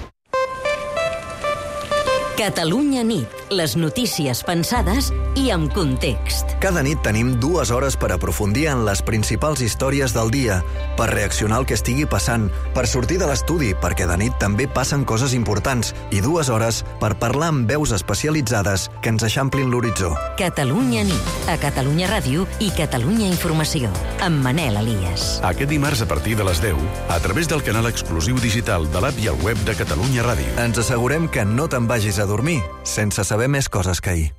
[SPEAKER 16] Catalunya nit. Les notícies pensades i amb context.
[SPEAKER 17] Cada nit tenim 2 hores per aprofundir en les principals històries del dia, per reaccionar al que estigui passant, per sortir de l'estudi, perquè de nit també passen coses importants, i 2 hores per parlar amb veus especialitzades que ens eixamplin l'horitzó.
[SPEAKER 16] Catalunya nit. A Catalunya Ràdio i Catalunya Informació. Amb Manel Elias.
[SPEAKER 1] Aquest dimarts a partir de les 10, a través del canal exclusiu digital de l'app i el web de Catalunya Ràdio.
[SPEAKER 17] Ens assegurem que no te'n vagis a dormir sense saber més coses que ahir.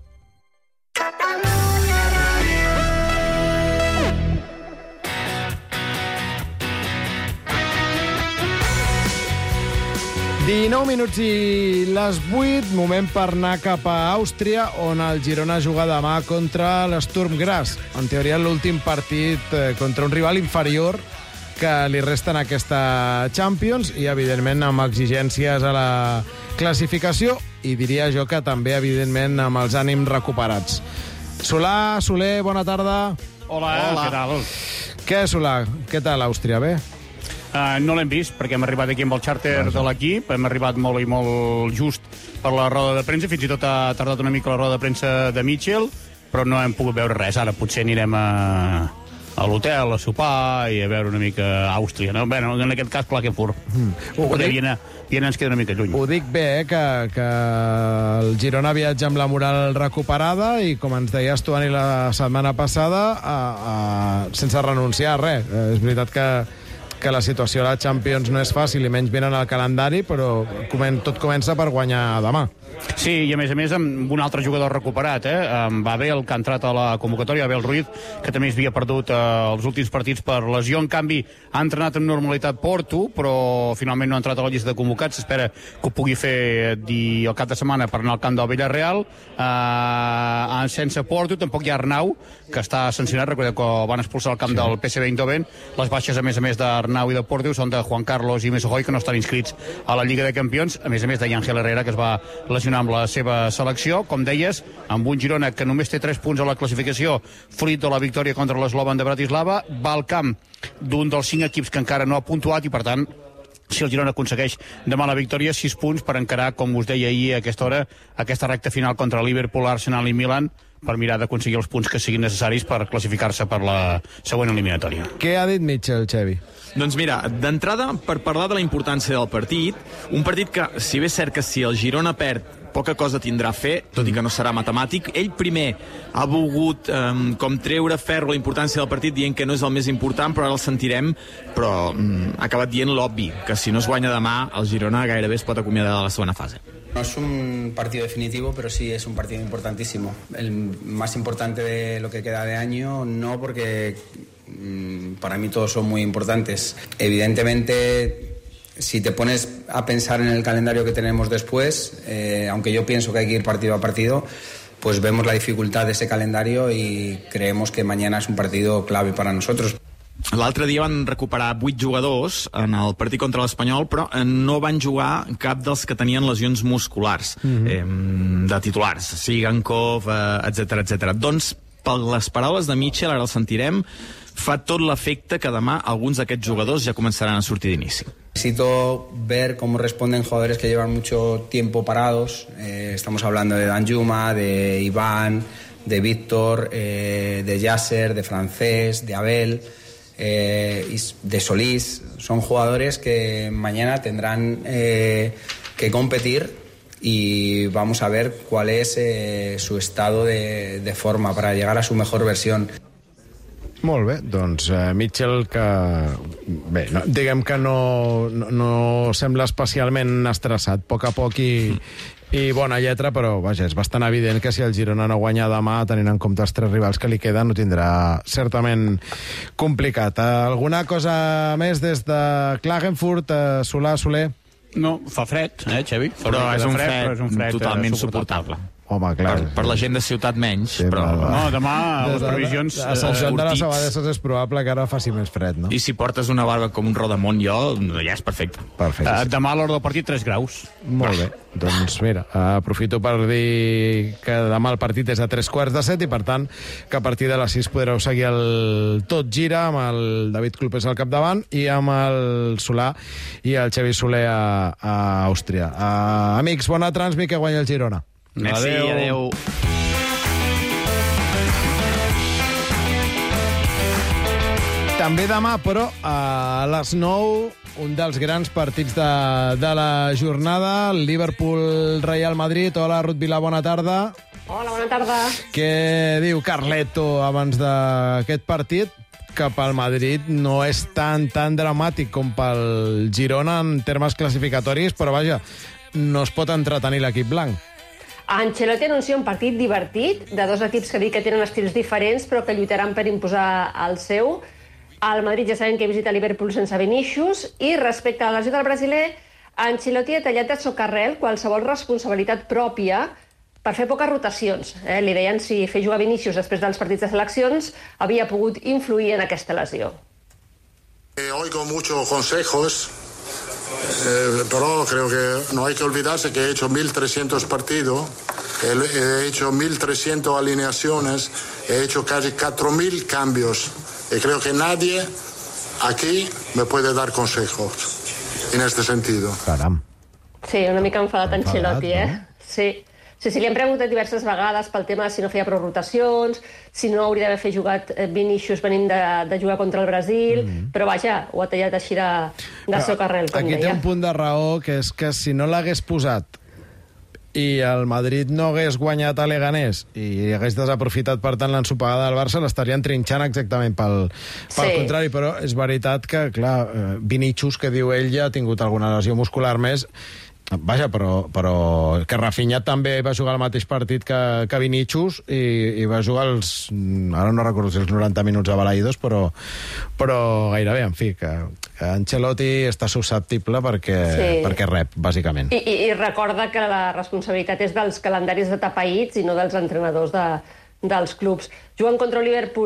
[SPEAKER 2] ...19 minuts i les 8, moment per anar cap a Àustria, on el Girona juga demà contra l'Sturm Graz. En teoria, l'últim partit contra un rival inferior que li resta en aquesta Champions i, evidentment, amb exigències a la classificació i diria jo que també, evidentment, amb els ànims recuperats. Solà, Soler, bona tarda.
[SPEAKER 18] Hola. Què tal?
[SPEAKER 2] Què, Solà? Què tal, Àustria? Bé?
[SPEAKER 18] No l'hem vist, perquè hem arribat aquí amb el xàrter de l'equip, hem arribat molt i molt just per la roda de premsa, fins i tot ha tardat una mica la roda de premsa de Mitchell, però no hem pogut veure res. Ara potser anirem a l'hotel a sopar i a veure una mica Àustria, no? Bé, en aquest cas Klagenfurt. Perquè Viena ens queda una mica lluny.
[SPEAKER 2] Ho dic bé, que el Girona viatja amb la moral recuperada i, com ens deies tu, Ani, la setmana passada, sense renunciar a res. És veritat que la situació a la Champions no és fàcil i menys venen al calendari, però tot comença per guanyar demà.
[SPEAKER 18] Sí, i a més amb un altre jugador recuperat, Babel, que ha entrat a la convocatòria, Abel Ruiz, que també havia perdut els últims partits per lesió. En canvi, ha entrenat amb normalitat Porto, però finalment no ha entrat a la llista de convocats. S'espera que ho pugui fer el cap de setmana per anar al camp del Villarreal. Sense Porto, tampoc hi ha Arnau, que està sancionat. Recordeu que van expulsar al camp del PSV Eindhoven. Les baixes, a més de Arnau i de Porteu són de Juan Carlos i Mesojoy, que no estan inscrits a la Lliga de Campions, a més d'Àngel Herrera, que es va lesionar amb la seva selecció. Com deies, amb un Girona que només té 3 punts a la classificació, fruit de la victòria contra l'Slovan de Bratislava, va al camp d'un dels 5 equips que encara no ha puntuat i, per tant, si el Girona aconsegueix demà la victòria, 6 punts per encarar, com us deia ahir a aquesta hora, aquesta recta final contra Liverpool, Arsenal i Milan, per mirar d'aconseguir els punts que siguin necessaris per classificar-se per la següent eliminatòria.
[SPEAKER 2] Què ha dit Mitchell, Xevi?
[SPEAKER 15] Doncs mira, d'entrada, per parlar de la importància del partit, un partit que, si bé és cert que si el Girona perd, poca cosa tindrà a fer, tot i que no serà matemàtic. Ell primer ha volgut com treure ferro la importància del partit dient que no és el més important, però ara el sentirem, però ha acabat dient l'obvi, que si no es guanya demà, el Girona gairebé es pot acomiadar de la segona fase.
[SPEAKER 19] No es un partido definitivo, pero sí es un partido importantísimo. El más importante de lo que queda de año, no, porque para mí todos son muy importantes. Evidentemente, si te pones a pensar en el calendario que tenemos después, aunque yo pienso que hay que ir partido a partido, pues vemos la dificultad de ese calendario y creemos que mañana es un partido clave para nosotros.
[SPEAKER 15] L'altre dia van recuperar 8 jugadors en el partit contra l'Espanyol, però no van jugar cap dels que tenien lesions musculars de titulars, Sigankov, etc. Doncs, per les paraules de Mitchell, ara el sentirem, fa tot l'efecte que demà alguns d'aquests jugadors ja començaran a sortir d'inici.
[SPEAKER 19] Necesito ver cómo responden jugadores que llevan mucho tiempo parados. Estamos hablando de Danjuma, de Iván, de Víctor, de Yasser, de Francés, de Abel, de Solís. Son jugadores que mañana tendrán que competir y vamos a ver cuál es su estado de forma para llegar a su mejor versión.
[SPEAKER 2] Molt bé, doncs Mitchell, que bé, diguem que no sembla especialment estressat, a poc i bona lletra, però vaja, és bastant evident que si el Girona no guanya demà, tenint en compte els 3 rivals que li queden, ho tindrà certament complicat. Alguna cosa més des de Klagenfurt, Soler?
[SPEAKER 18] No, fa fred, Xavi?
[SPEAKER 15] Però és un fred totalment suportable.
[SPEAKER 2] Home, clar.
[SPEAKER 15] Per la gent de ciutat menys, però...
[SPEAKER 18] No, demà les previsions...
[SPEAKER 2] A Sant Joan de les Abadesses és probable que ara faci més fred, no?
[SPEAKER 15] I si portes una barba com un rodamont, ja és perfecte.
[SPEAKER 18] Demà a l'hora del partit, 3 graus.
[SPEAKER 2] Molt bé. Doncs mira, aprofito per dir que demà el partit és a 7:15 i, per tant, que a partir de les 6 podreu seguir el Tot Gira amb el David Clopés al capdavant i amb el Solà i el Xavi Soler a Àustria. Amics, bona transmi, que guanya el Girona.
[SPEAKER 15] Merci, adeu.
[SPEAKER 2] També demà, però, a les 9, un dels grans partits de la jornada, el Liverpool-Real Madrid. Hola, Ruth Vilà, bona tarda.
[SPEAKER 20] Hola, bona tarda.
[SPEAKER 2] Què diu Carleto abans d'aquest partit? Que pel Madrid no és tan dramàtic com pel Girona en termes classificatoris, però vaja, no es pot entretenir l'equip blanc.
[SPEAKER 20] Ancelotti anuncia un partit divertit de 2 equips que dic que tenen estils diferents però que lluitaran per imposar el seu. El Madrid ja sabem que visita Liverpool sense Vinícius i respecte a la lesió del brasiler, Ancelotti ha tallat de socarrel qualsevol responsabilitat pròpia per fer poques rotacions. Li deien si fer jugar Vinícius després dels partits de seleccions havia pogut influir en aquesta lesió.
[SPEAKER 21] Oigo muchos consejos. Pero creo que no hay que olvidarse que he hecho 1.300 partidos, he hecho 1.300 alineaciones, he hecho casi 4.000 cambios y creo que nadie aquí me puede dar consejos en este sentido.
[SPEAKER 2] Caram.
[SPEAKER 20] Sí, una mica enfadat Ancelotti, no? Sí. Sí, li han preguntat diverses vegades pel tema de si no feia prou rotacions, si no hauria d'haver fet jugat Vinícius venint de jugar contra el Brasil, però vaja, ho ha tallat així de socarrel, com
[SPEAKER 2] deia. Aquí té un punt de raó, que és que si no l'hagués posat i el Madrid no hagués guanyat a Leganés i hagués desaprofitat, per tant, l'ensopegada del Barça, l'estarien trinxant exactament pel contrari, però és veritat que, clar, Vinícius, que diu ell, ja ha tingut alguna lesió muscular més. Vaja, però que Rafinha també va jugar el mateix partit que Vinícius i va jugar ara no recordo si els 90 minuts avalaïdos, però gairebé, en fi, que Ancelotti està susceptible perquè rep, bàsicament.
[SPEAKER 20] I recorda que la responsabilitat és dels calendaris de tapaïts i no dels entrenadors dels clubs. Juguen contra el Liverpool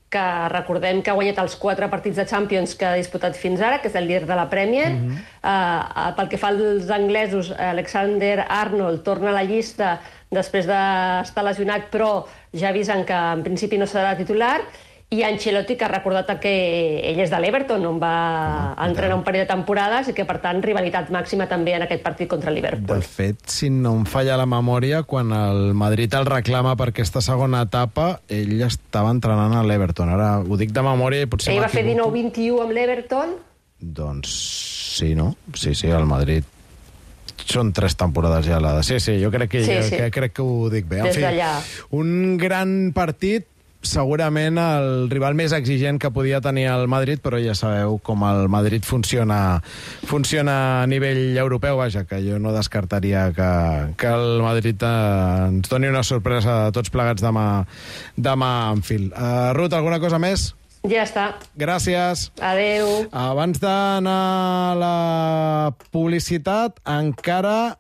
[SPEAKER 20] que recordem que ha guanyat els 4 partits de Champions que ha disputat fins ara, que és el líder de la Premier. Pel que fa als anglesos, Alexander Arnold torna a la llista després d'estar lesionat, però ja avisen que en principi no serà titular. I Ancelotti, que ha recordat que ell és de l'Everton, on va entrenar un parell de temporades i que, per tant, rivalitat màxima també en aquest partit contra el Liverpool.
[SPEAKER 2] De fet, si no em falla la memòria, quan el Madrid el reclama per aquesta segona etapa, ell estava entrenant a l'Everton. Ara ho dic de memòria i potser
[SPEAKER 20] ell va fer
[SPEAKER 2] m'equivoco.
[SPEAKER 20] 19-21 amb l'Everton.
[SPEAKER 2] Doncs sí, no? Sí, el Madrid. Són 3 temporades ja. Sí, jo crec que ho dic bé.
[SPEAKER 20] Des d'allà.
[SPEAKER 2] Un gran partit, segurament el rival més exigent que podia tenir el Madrid, però ja sabeu com el Madrid funciona a nivell europeu, vaja, que jo no descartaria que el Madrid ens doni una sorpresa a tots plegats demà en fil. Ruth, alguna cosa més?
[SPEAKER 20] Ja està.
[SPEAKER 2] Gràcies.
[SPEAKER 20] Adeu.
[SPEAKER 2] Abans d'anar a la publicitat, encara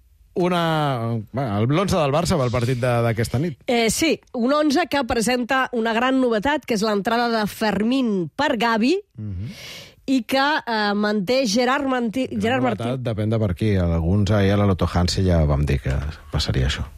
[SPEAKER 2] l'11 del Barça pel partit d'aquesta nit.
[SPEAKER 4] Sí, un 11 que presenta una gran novetat, que és l'entrada de Fermín per Gavi, i que manté Gerard Martí.
[SPEAKER 2] Depèn de per qui. Alguns ahir a la Loto Hansi ja vam dir que passaria això.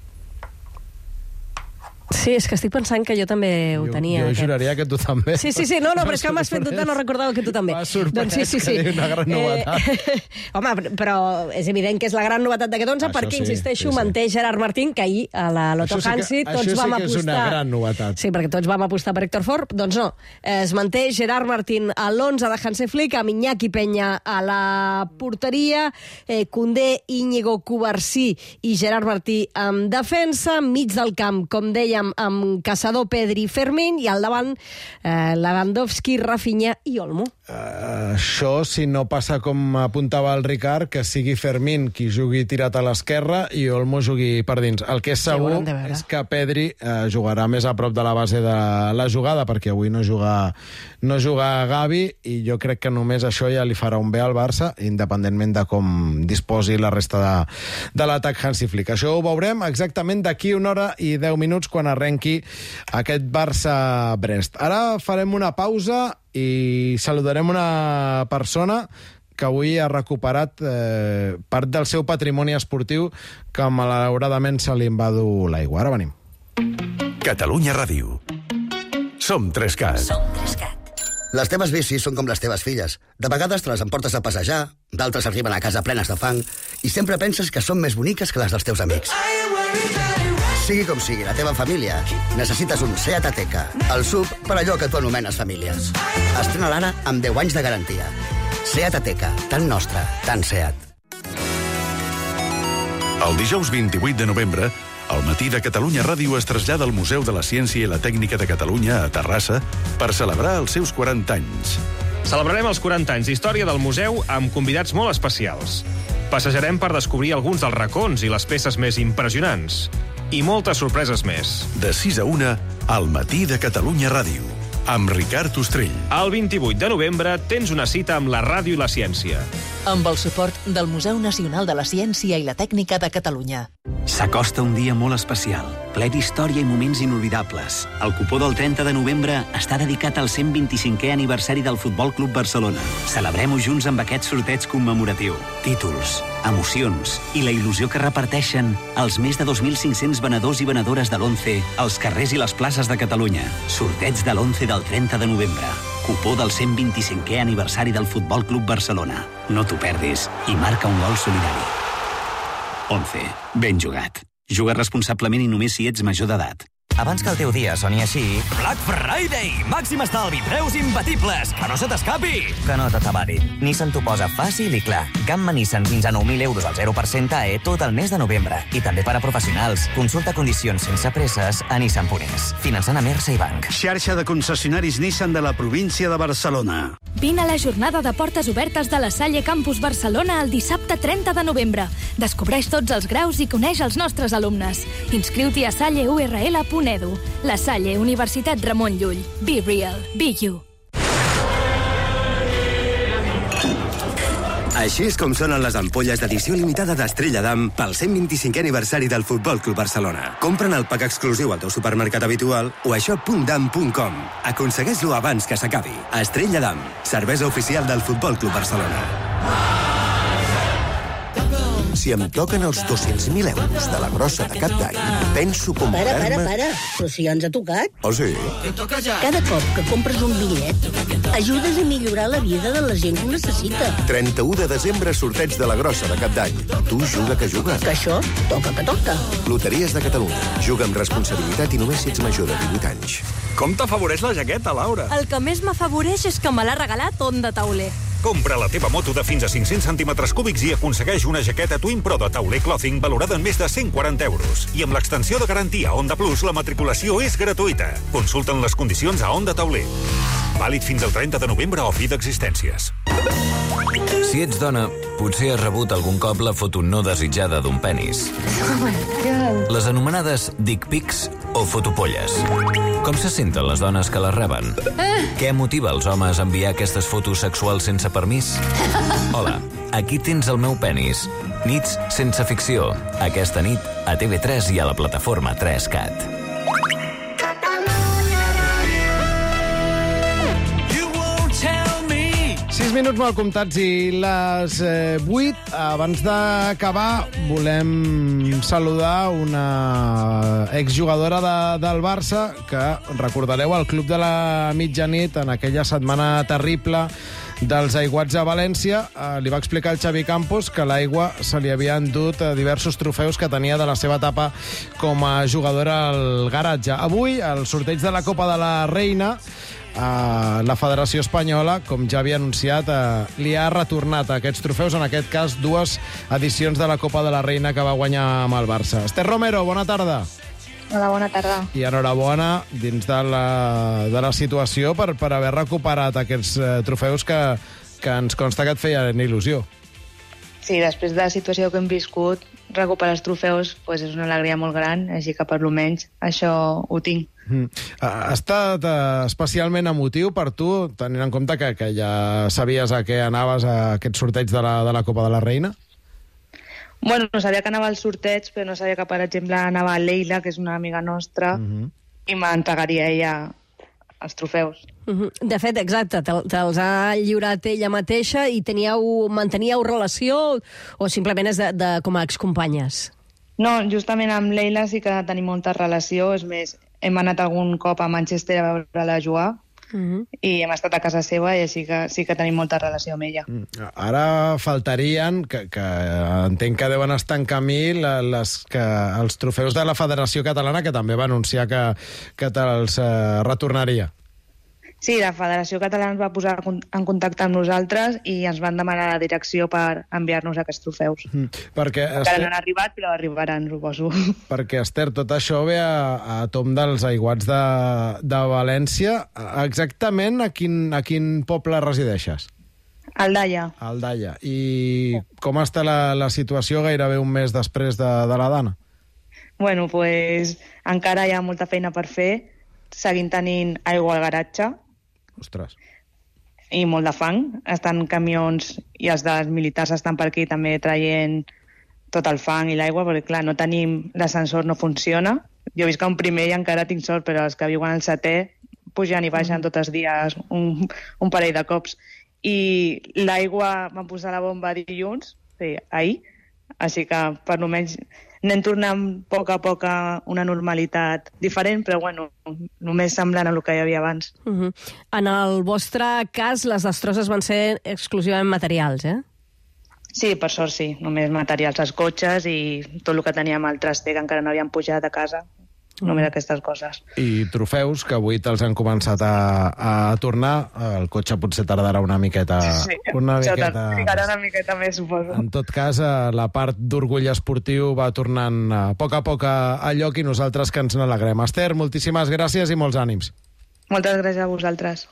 [SPEAKER 4] Sí, és que estic pensant que jo també ho tenia.
[SPEAKER 2] Jo juraria que tu també.
[SPEAKER 4] Sí, no, però és que m'has fet dubtar, no recordava que tu també.
[SPEAKER 2] M'ha sorprès que digui una gran novetat.
[SPEAKER 4] Home, però és evident que és la gran novetat d'aquest 11, perquè, insisteixo, manté Gerard Martín, que ahir a la Loto Hansi tots vam apostar...
[SPEAKER 2] Això sí que és una gran novetat.
[SPEAKER 4] Sí, perquè tots vam apostar per Héctor Ford. Doncs no, es manté Gerard Martín a l'11 de Hansi Flick, amb Iñaki Peña a la porteria, Koundé, Íñigo, Cubarsí i Gerard Martí en defensa, mig del camp, com deia, amb Caçador, Pedri, Fermín, i al davant Lewandowski, Rafinha i Olmo.
[SPEAKER 2] Això, si no passa com apuntava el Ricard, que sigui Fermín qui jugui tirat a l'esquerra i Olmo jugui per dins. El que és segur és que Pedri jugarà més a prop de la base de la jugada, perquè avui no juga Gavi, i jo crec que només això ja li farà un bé al Barça, independentment de com disposi la resta de l'atac Hansi Flick. Això ho veurem exactament d'aquí 1 hora i 10 minuts, quan arrenqui aquest Barça-Brest. Ara farem una pausa i saludarem una persona que avui ha recuperat part del seu patrimoni esportiu que malauradament se li en va dur l'aigua. Ara venim.
[SPEAKER 1] Catalunya Ràdio. Som 3CAT.
[SPEAKER 6] Les teves bicis són com les teves filles. De vegades te les emportes a passejar, d'altres arriben a casa plenes de fang, i sempre penses que són més boniques que les dels teus amics. Sigui com sigui, la teva família, necessites un Seat Ateca, el SUV per allò que tu anomenes famílies. Estrena l'ara amb 10 anys de garantia. Seat Ateca, tan nostre, tan Seat.
[SPEAKER 1] El dijous 28 de novembre, al matí de Catalunya Ràdio es trasllada al Museu de la Ciència i la Tècnica de Catalunya a Terrassa per celebrar els seus 40 anys.
[SPEAKER 22] Celebrarem els 40 anys d'història del museu amb convidats molt especials. Passejarem per descobrir alguns dels racons i les peces més impressionants. I moltes sorpreses més.
[SPEAKER 1] De 6 a 1, al matí de Catalunya Ràdio, amb Ricard Ostrell.
[SPEAKER 22] El 28 de novembre tens una cita amb la ràdio i la ciència.
[SPEAKER 23] Amb el suport del Museu Nacional de la Ciència i la Tècnica de Catalunya.
[SPEAKER 24] S'acosta un dia molt especial, ple d'història i moments inolvidables. El cupó del 30 de novembre està dedicat al 125è aniversari del Futbol Club Barcelona. Celebrem-ho junts amb aquest sorteig commemoratiu. Títols, emocions i la il·lusió que reparteixen els més de 2.500 venedors i venedores de l'11 als carrers i les places de Catalunya. Sorteig de l'11 del 30 de novembre. Cupó del 125è aniversari del Futbol Club Barcelona. No t'ho perdis i marca un gol solidari. 11. Ben jugat. Juga responsablement i només si ets major d'edat.
[SPEAKER 25] Abans que el teu dia soni així... Black Friday! Màxim estalvi, preus imbatibles! Que no se t'escapi! Que no t'atabadin. Nissan t'ho posa fàcil i clar. Gamma Nissan fins a 9.000 euros al 0% AE tot el mes de novembre. I també per a professionals. Consulta condicions sense presses a Nissan.es. Finançant a Mersa i Banc.
[SPEAKER 26] Xarxa de concessionaris Nissan de la província de Barcelona.
[SPEAKER 27] Vine a la jornada de portes obertes de la Salle Campus Barcelona el dissabte 30 de novembre. Descobreix tots els graus i coneix els nostres alumnes. Inscriu-t'hi a salleurl.edu. La Salle, Universitat Ramon Llull. Be real, be you.
[SPEAKER 3] Així és com sonen les ampolles d'edició limitada d'Estrella d'Am pel 125è aniversari del Futbol Club Barcelona. Compra'n el pack exclusiu al teu supermercat habitual o a shop.dam.com. Aconsegueix-lo abans que s'acabi. Estrella d'Am, cervesa oficial del Futbol Club Barcelona.
[SPEAKER 5] Si em toquen els 200.000 euros de la grossa de cap d'any, penso comprar-me...
[SPEAKER 7] Para. Però si ja ens ha tocat.
[SPEAKER 5] Oh, sí?
[SPEAKER 7] Cada cop que compres un bitllet, ajudes a millorar la vida de la gent que ho necessita.
[SPEAKER 5] 31 de desembre, sorteig de la grossa de cap d'any. Tu juga que juga.
[SPEAKER 7] Que això toca que toca.
[SPEAKER 5] Loteries de Catalunya. Juga amb responsabilitat i només si ets major de 18 anys.
[SPEAKER 8] Com t'afavoreix la jaqueta, Laura?
[SPEAKER 9] El que més m'afavoreix és que me l'ha regalat Onda Tauler.
[SPEAKER 10] Compra la teva moto de fins a 500 centímetres cúbics i aconsegueix una jaqueta Twin Pro de Tauler Clothing valorada en més de 140 euros. I amb l'extensió de garantia Onda Plus, la matriculació és gratuïta. Consulta'n les condicions a Onda Tauler. Vàlid fins al 30 de novembre o fi d'existències.
[SPEAKER 13] Si ets dona, potser has rebut algun cop la foto no desitjada d'un penis. Les anomenades dick pics o fotopolles. Com se senten les dones que les reben? Què motiva els homes a enviar aquestes fotos sexuals sense permís? Hola, aquí tens el meu penis. Nits sense ficció. Aquesta nit a TV3 i a la plataforma 3CAT.
[SPEAKER 2] 6 minuts mal comptats i les 8. Abans d'acabar, volem saludar una exjugadora del Barça que, recordareu, al Club de la Mitjanit, en aquella setmana terrible dels aiguats a València, li va explicar al Xavi Campos que l'aigua se li havia endut diversos trofeus que tenia de la seva etapa com a jugadora al garatge. Avui, el sorteig de la Copa de la Reina, la Federació Espanyola, com ja havia anunciat, li ha retornat aquests trofeus, en aquest cas 2 edicions de la Copa de la Reina que va guanyar amb el Barça. Esther Romero, bona tarda.
[SPEAKER 11] Hola, bona tarda.
[SPEAKER 2] I enhorabona dins de la situació per haver recuperat aquests trofeus que ens consta que et feien il·lusió.
[SPEAKER 11] Sí, després de la situació que hem viscut, recuperar els trofeus és una alegria molt gran, així que per lo menys això ho tinc.
[SPEAKER 2] Ha estat especialment emotiu per tu, tenint en compte que ja sabies a què anaves a aquest sorteig de la Copa de la Reina?
[SPEAKER 11] Bueno, sabia que anava al sorteig, però no sabia que, per exemple, anava a Leila, que és una amiga nostra, i m'entregaria ella els trofeus.
[SPEAKER 4] De fet, exacte, te'ls ha lliurat ella mateixa i manteníeu relació o simplement és com a excompanyes?
[SPEAKER 11] No, justament amb Leila sí que tenim molta relació, és més, hem anat algun cop a Manchester a veure-la jugar, i hem estat a casa seva i així que sí que tenim molta relació amb ella.
[SPEAKER 2] Ara faltarien, que entenc que deuen estar en camí, els trofeus de la Federació Catalana, que també va anunciar que te'ls retornaria.
[SPEAKER 11] Sí, la Federació Catalana es va posar en contacte amb nosaltres i ens van demanar la direcció per enviar-nos aquests trofeus. Encara no han arribat, però arribaran, suposo.
[SPEAKER 2] Perquè, Esther, tot això ve a tom dels aiguats de València. Exactament a quin poble resideixes?
[SPEAKER 11] Aldaia.
[SPEAKER 2] Aldaia. I com està la situació gairebé un mes després de la Dana?
[SPEAKER 11] Bueno, encara hi ha molta feina per fer. Seguim tenint aigua al garatge.
[SPEAKER 2] Ostres.
[SPEAKER 11] I molt de fang. Estan camions i els dels militars estan per aquí també traient tot el fang i l'aigua, perquè clar, no tenim, l'ascensor no funciona. Jo visc a un primer i encara tinc sort, però els que viuen al 7è pugen i baixen tots els dies un parell de cops. I l'aigua van posar la bomba dilluns, ahir, així que per almenys anem tornant a poc a una normalitat diferent, però bueno, només semblant a el que hi havia abans.
[SPEAKER 4] En el vostre cas, les destrosses van ser exclusivament materials, eh?
[SPEAKER 11] Sí, per sort sí, només materials, els cotxes i tot el que teníem al traster que encara no havíem pujat a casa. Només aquestes coses.
[SPEAKER 2] I trofeus, que avui te'ls han començat a tornar. El cotxe potser tardarà una miqueta.
[SPEAKER 11] Sí, trigarà una miqueta més, suposo.
[SPEAKER 2] En tot cas, la part d'orgull esportiu va tornant a poc a lloc i nosaltres que ens n'alegrem. Esther, moltíssimes gràcies i molts ànims.
[SPEAKER 11] Moltes gràcies a vosaltres.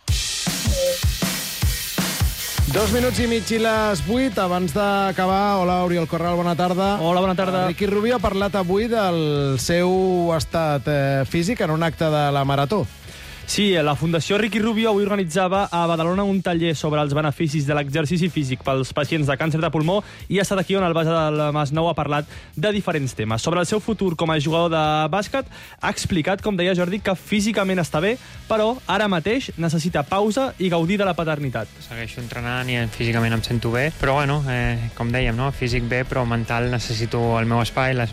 [SPEAKER 2] 2 minuts i mig i les 8. Abans d'acabar, hola, Oriol Corral, bona tarda.
[SPEAKER 28] Hola, bona tarda.
[SPEAKER 2] Riqui Rubio ha parlat avui del seu estat físic en un acte de la Marató.
[SPEAKER 12] Sí, la Fundació Ricky Rubio avui organitzava a Badalona un taller sobre els beneficis de l'exercici físic pels pacients de càncer de pulmó i ha estat aquí on el Bas del Masnou ha parlat de diferents temes. Sobre el seu futur com a jugador de bàsquet, ha explicat, com deia Jordi, que físicament està bé, però ara mateix necessita pausa i gaudir de la paternitat.
[SPEAKER 14] Segueixo entrenant i físicament em sento bé, però bueno, com dèiem, no? Físic bé, però mental necessito el meu espai, la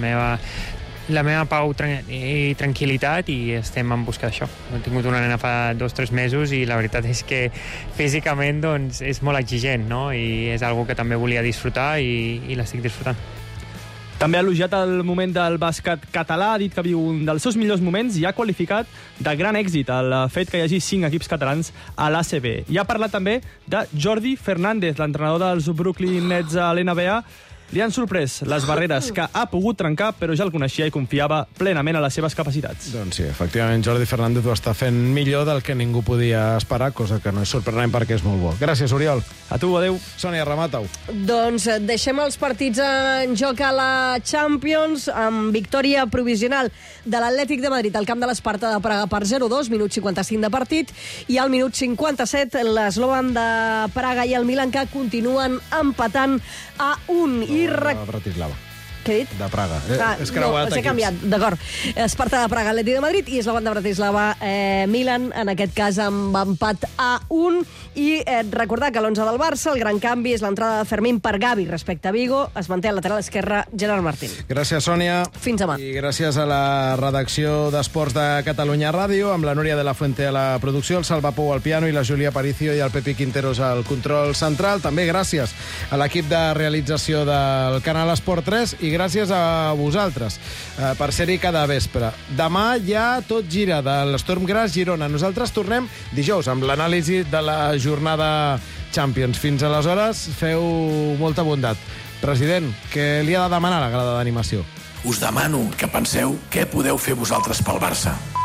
[SPEAKER 14] meva pau i tranquil·litat, i estem en busca d'això. He tingut una nena fa 2 o 3 mesos i la veritat és que físicament doncs, és molt exigent, no? I és algo que també volia disfrutar i l'estic disfrutant.
[SPEAKER 12] També ha elogiat el moment del bàsquet català, ha dit que viu un dels seus millors moments i ha qualificat de gran èxit el fet que hi hagi 5 equips catalans a l'ACB. I ha parlat també de Jordi Fernández, l'entrenador dels Brooklyn Nets a l'NBA. Li han sorprès les barreres que ha pogut trencar, però ja el coneixia i confiava plenament a les seves capacitats.
[SPEAKER 2] Doncs sí, efectivament, Jordi Fernández ho està fent millor del que ningú podia esperar, cosa que no és sorprenent perquè és molt bo. Gràcies, Oriol.
[SPEAKER 12] A tu, adeu.
[SPEAKER 2] Sònia, remata-ho.
[SPEAKER 4] Doncs deixem els partits en joc a la Champions amb victòria provisional de l'Atlètic de Madrid al camp de l'Esparta de Praga per 0-2, minut 55 de partit, i al minut 57 l'Slovan de Praga i el Milan, que continuen empatant a 1.
[SPEAKER 2] Bratislava.
[SPEAKER 4] Què he dit?
[SPEAKER 2] De Praga. És
[SPEAKER 4] no,
[SPEAKER 2] creuat
[SPEAKER 4] s'ha canviat, d'acord. Esparta de Praga, Atlètic de Madrid, i Slovan de Bratislava, Milan, en aquest cas amb empat a 1. I recordar que l'11 del Barça, el gran canvi és l'entrada de Fermín per Gavi respecte a Vigo. Es manté al lateral esquerre Gerard Martín.
[SPEAKER 2] Gràcies, Sònia.
[SPEAKER 4] Fins demà.
[SPEAKER 2] I gràcies a la redacció d'Esports de Catalunya Ràdio, amb la Núria de la Fuente a la producció, el Salva Pou al piano i la Júlia Aparicio i el Pepi Quinteros al control central. També gràcies a l'equip de realització del canal Esport 3 i gràcies a vosaltres per ser-hi cada vespre. Demà ja tot gira de l'Storm Graz Girona. Nosaltres tornem dijous amb l'anàlisi de la jornada Champions. Fins aleshores, feu molta bondat. President, què li ha de demanar la grada d'animació?
[SPEAKER 15] Us demano que penseu què podeu fer vosaltres pel Barça.